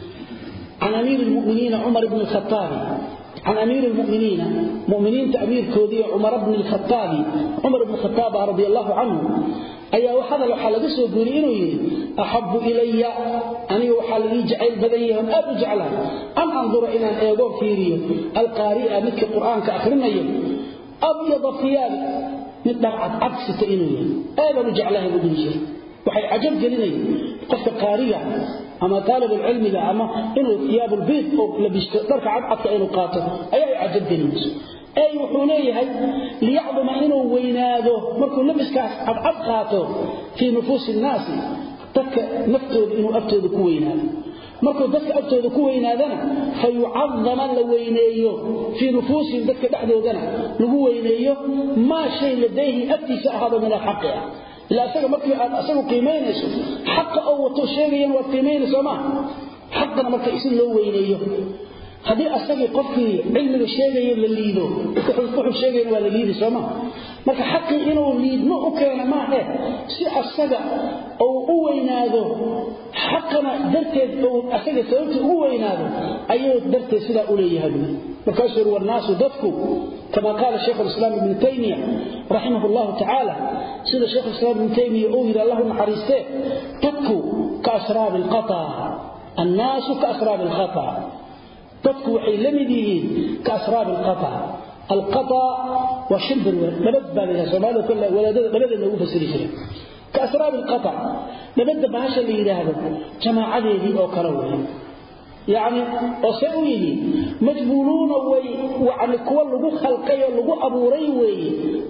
عن أمير المؤمنين عمر بن الخطاب عن أمير المؤمنين مؤمنين تأمير كودي عمر بن الخطاب عمر بن الخطاب رضي الله عنه أي وحد لو حلقسه يقولينه أحب إلي أني وحلقي جعل بديهم أبو جعلها أن أنظر إلى أيضا فيريو القارئة مثل القرآن كأخرنا يوم أبيض ثياب مثل عكس تئنه أبو جعلها بدون شيء وحي عجب جليني قفت قارئة أما طالب العلم لا أما إنه ثياب البيت أو لبست درك عبعك إنه قاتل أي عجب جليني أي وحوليه ليعظم إنه ويناده مركو لبس عبعك قاتل في نفوس الناس تك نفتد إنه أبتد كويناده مركو ذلك أبتد كوينادنا فيعظم لوينيه في نفوس ذلك بعد ودنا لوينيه ما شيء لديه أبتساء هذا من الحق لا أسأل مركي أسأل قيمين حق أو تشيرين والقيمين سماه حقنا مركي إسن لو وينيه هذه أسأل قفي علم الشيرين لليدو وحل الشيرين والليد سماه مركي حقي إنه الليد ما أكينا ما هي سي أسأل أو أويناده حقنا درتي أو أسأل سألت أويناده أيوه درتي سلا أوليه هذه وكسر والناس ضدكم كما قال الشيخ الإسلام ابن تيمية رحمه الله تعالى سيد الشيخ الإسلام ابن تيمية أوهر الله محرسته تدكوا كأسراب القطع الناس كأسراب الخطأ تدكوا حيلمدين كأسراب القطع القطع وشبر نبد بالها سماله كله ولا بلد أنه فسريشه كأسراب القطع نبد بهاشا اللي يلاهده جماعة ذي أو كروه يعني أسويه مجبولون وعن كل لغو خلقي لغو أبوري وي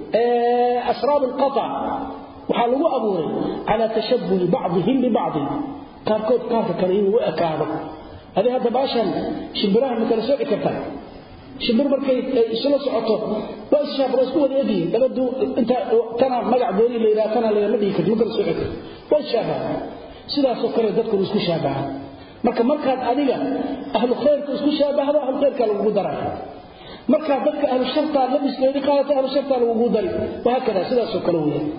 أسراب القطع وحال لغو أبوري على تشبه بعضهم ببعض كاركوت كارك كريم وأكاده هذه هذا باشا شبراها مثل سوء كتاب شبر مركي سلا سعطه بس شابر اسكو ودي دبدو انت كان مغع دوني ليرا كان لا مدي كد مكل سوء بس شابر سلا سكر dadku isku shaabaha marka markaad adiga ahlu khayrku isku shaabahdo ahlu khayrka lagu daray marka dadka ahlu sharta labiskooda qaata ahlu sharta lagu daray waxa kale sidaas oo kale weeyaan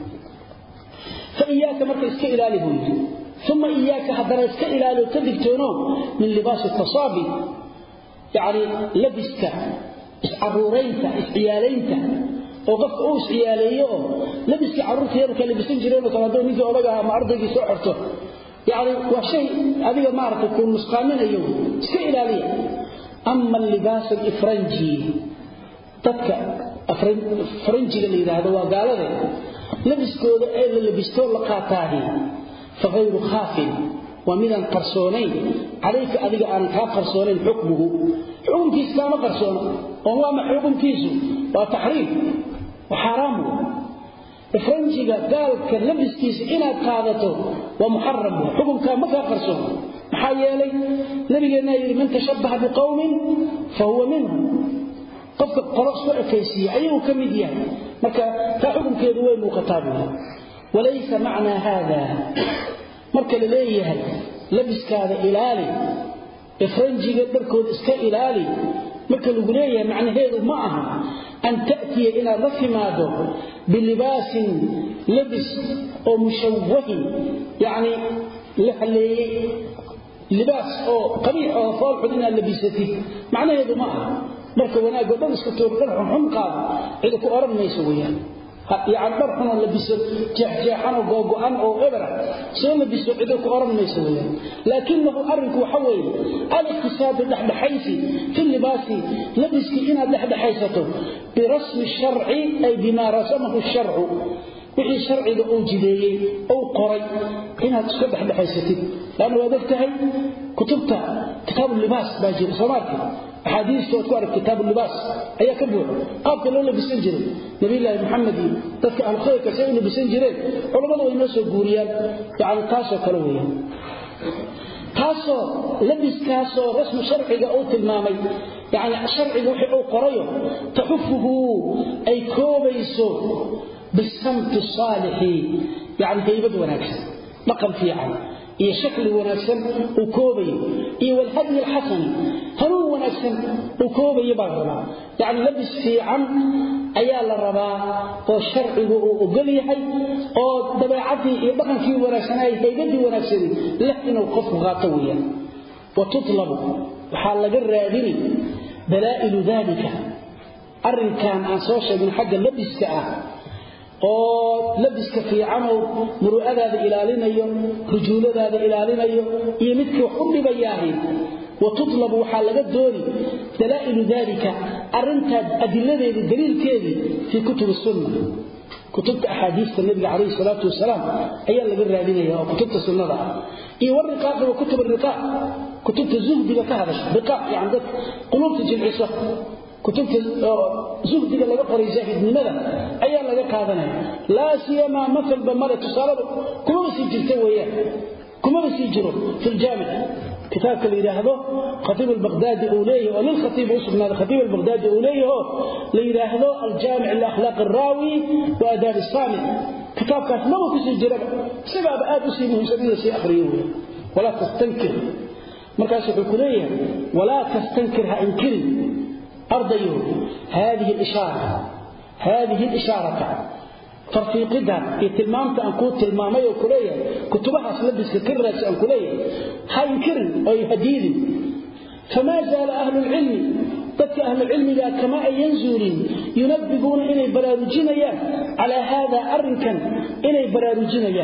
fa iyaaka marka iska ilaali buu ثم iyaaka hadana iska ilaali tadibtoono min libaas at-tasabi يعني لبسك iscaruureynta isciyaaleynta oo qofka uu isciyaaleeyo labiska caruurta yarka labisan jireen oo kala doonida odaga ama ardayga soo xirto يعني وشيء adiga maartay ku nusqaaminayo iska ilaaliya amma libas al-ifranji dadka afranjiga leeyahay waa gaalada labiskooda ay la labisto la qaataahi فغير خاف ومن القرصونين عليك أذيك أن كقرصونين حكمه حكم كيس كما قرصون وهو ما حكم كيسه وتحريم وحرامه إفرنجيغا قال كلبس كيس إنا قادته ومحرم حكم كان مكا قرصون محايا لي نبينا يقول من تشبه بقوم فهو منهم قفك قرص وعكيسي أيه كمديان مكا كحكم كيدوين وقتابه وليس معنى هذا مركا لليه لبس كذا إلالي إفرنجيغا دركود اسكا إلالي مركا لقليه معنى هذا معها أن تأتي إلى رفماده بلباس لبس أو مشوه يعني لحلي لباس أو قبيح أو صالح لنا لبسته معنى هذا معها مركا وناقو بلس كتور درحهم حمقا إذا كأرم ما يسويها يعني درحنا لبسه جحجاحا وقوقعا أو إبرا سوى لبسه إذا كأرم ما يسويها لكنه أرنك وحوي الاقتصاد اللحبحيسي في اللباس لبسك إنا اللحبحيسته برسم الشرع أي بما رسمه الشرع وحي الشرع إذا أوجدي أو قري إنا تسكبح بحيستك لأنه وذلتهي كتبتها كتاب اللباس باجي صمارك أحاديث تذكر كتاب اللباس أي كبير قابل الله بسنجرين نبي الله محمد تذكر أهل خير كسيئين بسنجرين علماء وينسوا قوريان يعني تاسو كلويا تاسو لبس كاسو رسم شرعي أو تلمامي يعني شرعي وحي أو قريه تحفه أي كوبيسو بالسمت الصالح يعني هيبة ونكسن مقام في عام إيه شكل ونكسن وكوبي إيه والهدي الحسن هنو ونكسن وكوبي يبغى يعني لبس في عام أيال الرباء والشرع وقليه أو دبعتي يبقى في ونكسن أي هيبة ونكسن لحنا وقف غاطويا وتطلب وحال الرادين دلائل ذلك أرن كان عن صوشة من حق اللبس كأه oo labiska fiican oo muru'adaada ilaalinayo rujuuladaada ilaalinayo iyo midkii wax u dhibayaahay وتطلب waxa laga dooni dalailu dalika arinta adiladeeda daliilkeedi fi kutub sunnah kutubta ahadiithta nabiga kaleey salaatu wasalaam ayaa laga raadinaya oo kutubta sunnada iyo warqaaq iyo kutub riqaaq kutubta zuhdiga ka hadasha riqaaq yani dad qulubta jilcisa كتبت زهدك لغا قري زاهدنimada ayaa laga qaadanaya la siyama مثل bamara tusaalada kuma sii jirta weeyaan kuma sii jiro في الجامع كتاب كل يراهدو خطيب البغدادي اوليه وللخطيب اسمه الخطيب البغدادي اوليه ليراهدو الجامع الاخلاق الراوي واداب الصامت كتاب كان ما في جرب سبب ادسي من سبيل سي اخريوه ولا تستنكر مركز الكليه ولا تستنكرها انكري أرضيه هذه الإشارة هذه الإشارة ترفيقها يتلمامت أن كنت تلمامي وكلية كتبها سلبس كرس أن كلية هينكرن أو يهديني فما زال أهل العلم تتك أهل العلم لا كما ينزلون ينبغون إلي براروجينيا على هذا أرنكا إلي براروجينيا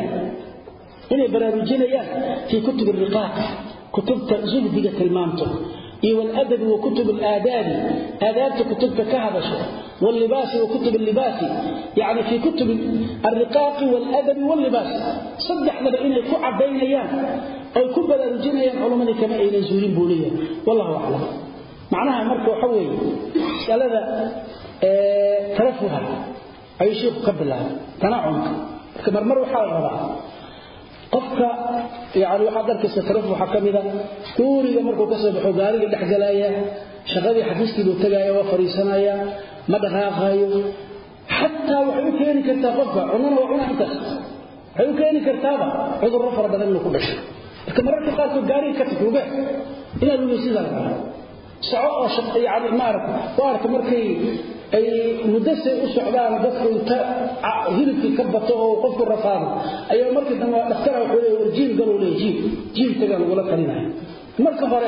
إلي براروجينيا في كتب الرقاق كتب زهدك تلمامته والأدب وكتب الآداب آداب كتب كهبش واللباس وكتب اللباس يعني في كتب الرقاق والأدب واللباس صدح لبا إنه كعب بين أيام أو كبل رجينا أيام علماء كما إلى زورين بولية والله أعلم معناها مركة وحوي قال هذا اه ترفها أي شيء قبلها تنعمك كما مروا حال الرباع قفك يعني waxaad arkaysa taraf waxa kamida tuuriga markuu ka soo baxo gaariga dhaxgalaya shaqadii xafiiskiidu tagaya waa fariisanaya ma dhaqaaqayo hatta wuxuu keeni kartaa qofka cunana waa cunaa inta wuxuu keeni kartaa cudur rafar badan ku dhashay marka marka qaarku gaariga ka tuuba ila lagu sidaan soo shaqo yani ma arko waarka markay ay mudase u socdaan dadku inta hilibki ka bato oo qofku rafaado ayaa markii dambe dhakhtar wuxuu leeyahay warjiin galoo leeyahay jiin taga lagu la kalinayo marka hore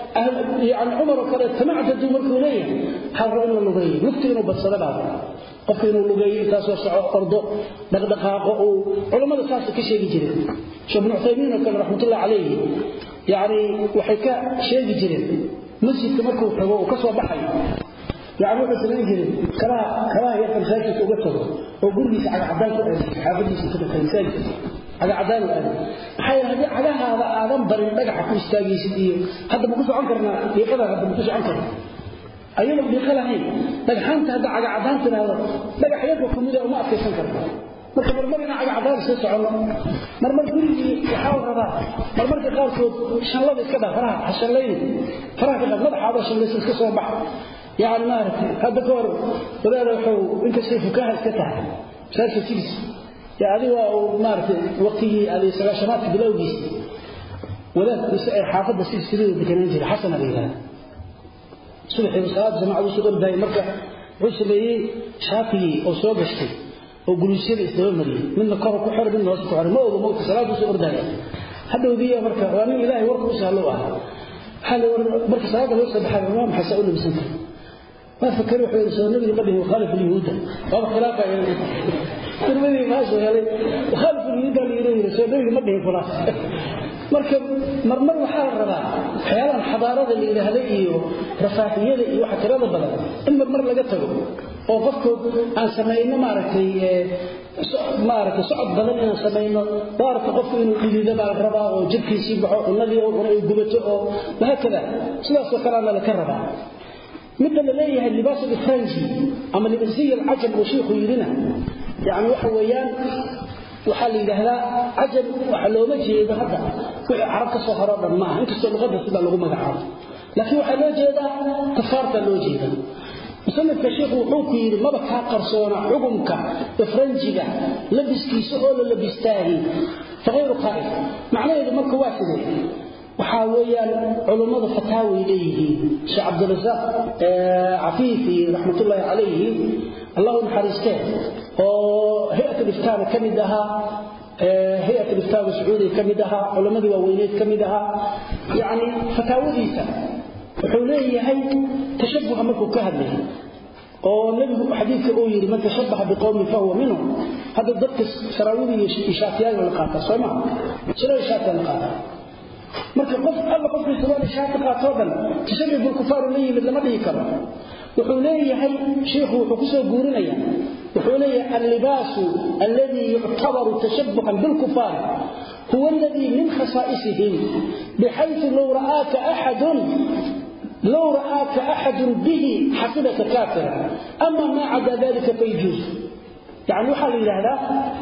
yani umar kale tamacadu markuu leeyahay harro lugay naftiina badsada qofku inuu lugay taas oo soco ordo dhaqdhaqaaqo oo culimada saas ka sheegi jireen sheekh ibn Uthaymeen kan rahmatullah alayhi yani waxay ka sheegi jireen masjidka markuu tago oo ka soo baxay يعني وحده سنجري كلا كلا هي مساجد وقته وقوليس على عدان حافظيس كده خمسان على عدان حي هذه على هذا اعظم بري دغخ ku istaagiisii hadda ma ku soo ankarna deeqada hadda ma ku soo ankarna ayuu deeqada hay dagxanta hadda على عدان tiraado dagax yadu kumida uma adkaysan karto marka marmarina aga cadaan soo socono marmar gurigii waxa uu rabaa marmarka qaarkood shanlada iska dhaafaraha xashalayni faraha ka madaxa shanlaysa iska soo bax yaani ma aragtay hadda goor wadaada wuxuu inta sii fukaha iska tahay saarka tigis ya adiga oo ma aragtay waqtigii ali salaashamaadka bilowgiis wadaad isay xaafada si siriyo deganaan jiray xasan alayha subaxii salaad jamaacadu soo orday marka wuxuu sameeyay shaafi oo soo gashtay oo guriishada isdaba mariyay midna kor ku xiray midna hoos ku xiray ma oga moogta salaadu soo orday hadawdiya marka waa nin ilaahay warku u sahlo ah hal marka salaada loo sabaxay waa maxay soo labisantay ما فكروا في النبي قبله وخالف اليهود هذا خلاف يعني النبي ما شاء الله وخالف اليهود اللي يريد النبي قبله خلاص مركب مرمر وحال الرباع حيالا الحضارة اللي لهذا iyo rafaahiyada iyo waxa tirada badan in marmar laga tago oo qofku aan sameeyno maaragtay maaragtay socod badan inaan sameeyno daarta qofku inuu dhidido baa rabaa oo jidkiisa baxo cunadii oo ay gubato oo waxa sidaas oo kale la ka rabaa مثل ليه اللباس الفرنسي أما اللباسية العجم وشيخ يرنا يعني وحويان وحال لهذا عجم وحلو مجي إذا هذا عرفت صهرات ما أنت سوى الغد سبع لغة مقعد لكن وحلو جيدا كفارة لو جيدا مثلا كشيخ وحوكي ما بكها قرصونا عقمك فرنسي لبس كيسه ولا لبس تاهي فغير خائف معناه إذا ما كواسده وحاويا علماء فتاوي إليه شيخ عبد الرزاق عفيفي رحمة الله عليه الله حريسته وهيئة الإفتاء كمدها هيئة الإفتاء السعودي كمدها علماء ووينيت كمدها يعني فتاوي ديسا وحوليه هي تشبه ملكه كهذه والنبي حديث أوير من تشبه بقوم فهو منهم هذا الضبط سراويلي إشاتيان والقاطة سمع شنو إشاتيان والقاطة marka qof alla qofkii sabab shaati qaatoodan tashabbih bil kufaar leeyahay lama dhihi karo wuxuu leeyahay sheekhu wuxuu ku soo guurinaya wuxuu leeyahay al-libaasu alladhi yu'tabaru tashabbuhan bil kufaar huwa alladhi min khasaa'isihim bihaythu law ra'aka ahadun law ra'aka ahadun bihi hasibaka kafira amma ma 'ada dhalika fayjuz yani waxa la yiraahdaa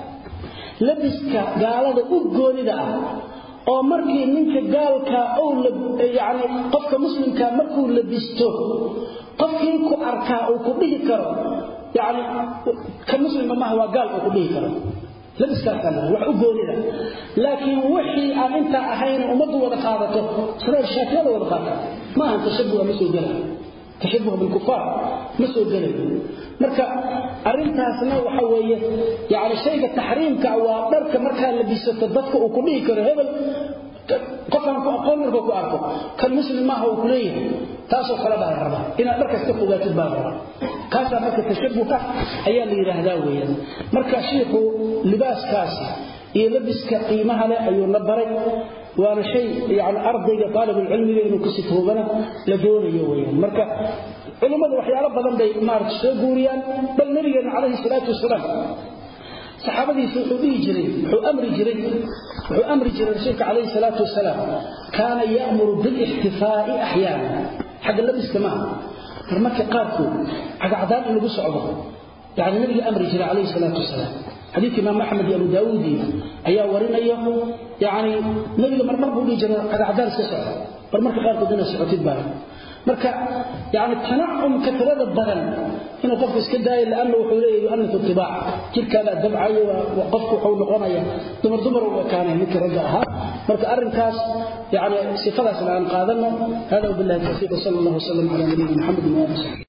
labiska gaalada u goonida ah oo markii ninka gaalka oo yaani qofka muslimka markuu labisto qofkii ku arkaa oo ku dhihi karo yaani ka muslima ma waa gaal oo ku dhihi karo labiska kale wax u goonida laakiin wixii aan inta ahayn umadu wada qaadato sida shaakada wada qaadato ma aan tashabbuh ma soo galay tashabbuh bil kufaar ma soo galay marka arintaasna waxa weeye yaani shayga tahriimka waa dharka marka la bisato dadka uu ku dhigi karo hebel qofan ku aqoon marka ku arko kan muslim ma uu kuleeyahay taasoo kala baa rabaa ina dharka iska fogaatid baa rabaa kaasa marka tashabbuha ayaa la yiraahdaa weeyaan marka sheekhu libaaskaasi iyo labiska qiimaha leh ayuu la baray waana shay yaani ardayga talib ilmiga inuu ku sifoobana la doonayo weeyaan marka علماء وحيالا بدن bay maarta soo guuriyaan bal nabigeena kaleey salaatu wasalaam saxaabadiisu wuxuu dhigi jiray wuxuu amri jiray wuxuu amri jiray rasuulka kaleey salaatu wasalaam kaana ya'muru bil ihtifaa'i ahyana xaga labiska ma marka qaarku cagacdaan in lagu socdo yaani nabiga amri jiray kaleey salaatu wasalaam حديث امام احمد ابو داوود ayaa warinayo yaani nabiga marmar buu dhigi jiray cagacdaan iska socdo marmarka qaarku dina socotid baa marka yaani tanacum katrada badan inuu qofku iska daayo laana wuxuu leeyahay anna tibaa jirkada dabcayo waa qofku wuxuu noqonaya dumar dumar oo kaanay mid raga aha marka arinkaas yaani sifadaas aan qaadano hada billahi tawfiq sallallahu alayhi wa sallam ala nabiyina muhammad wa alihi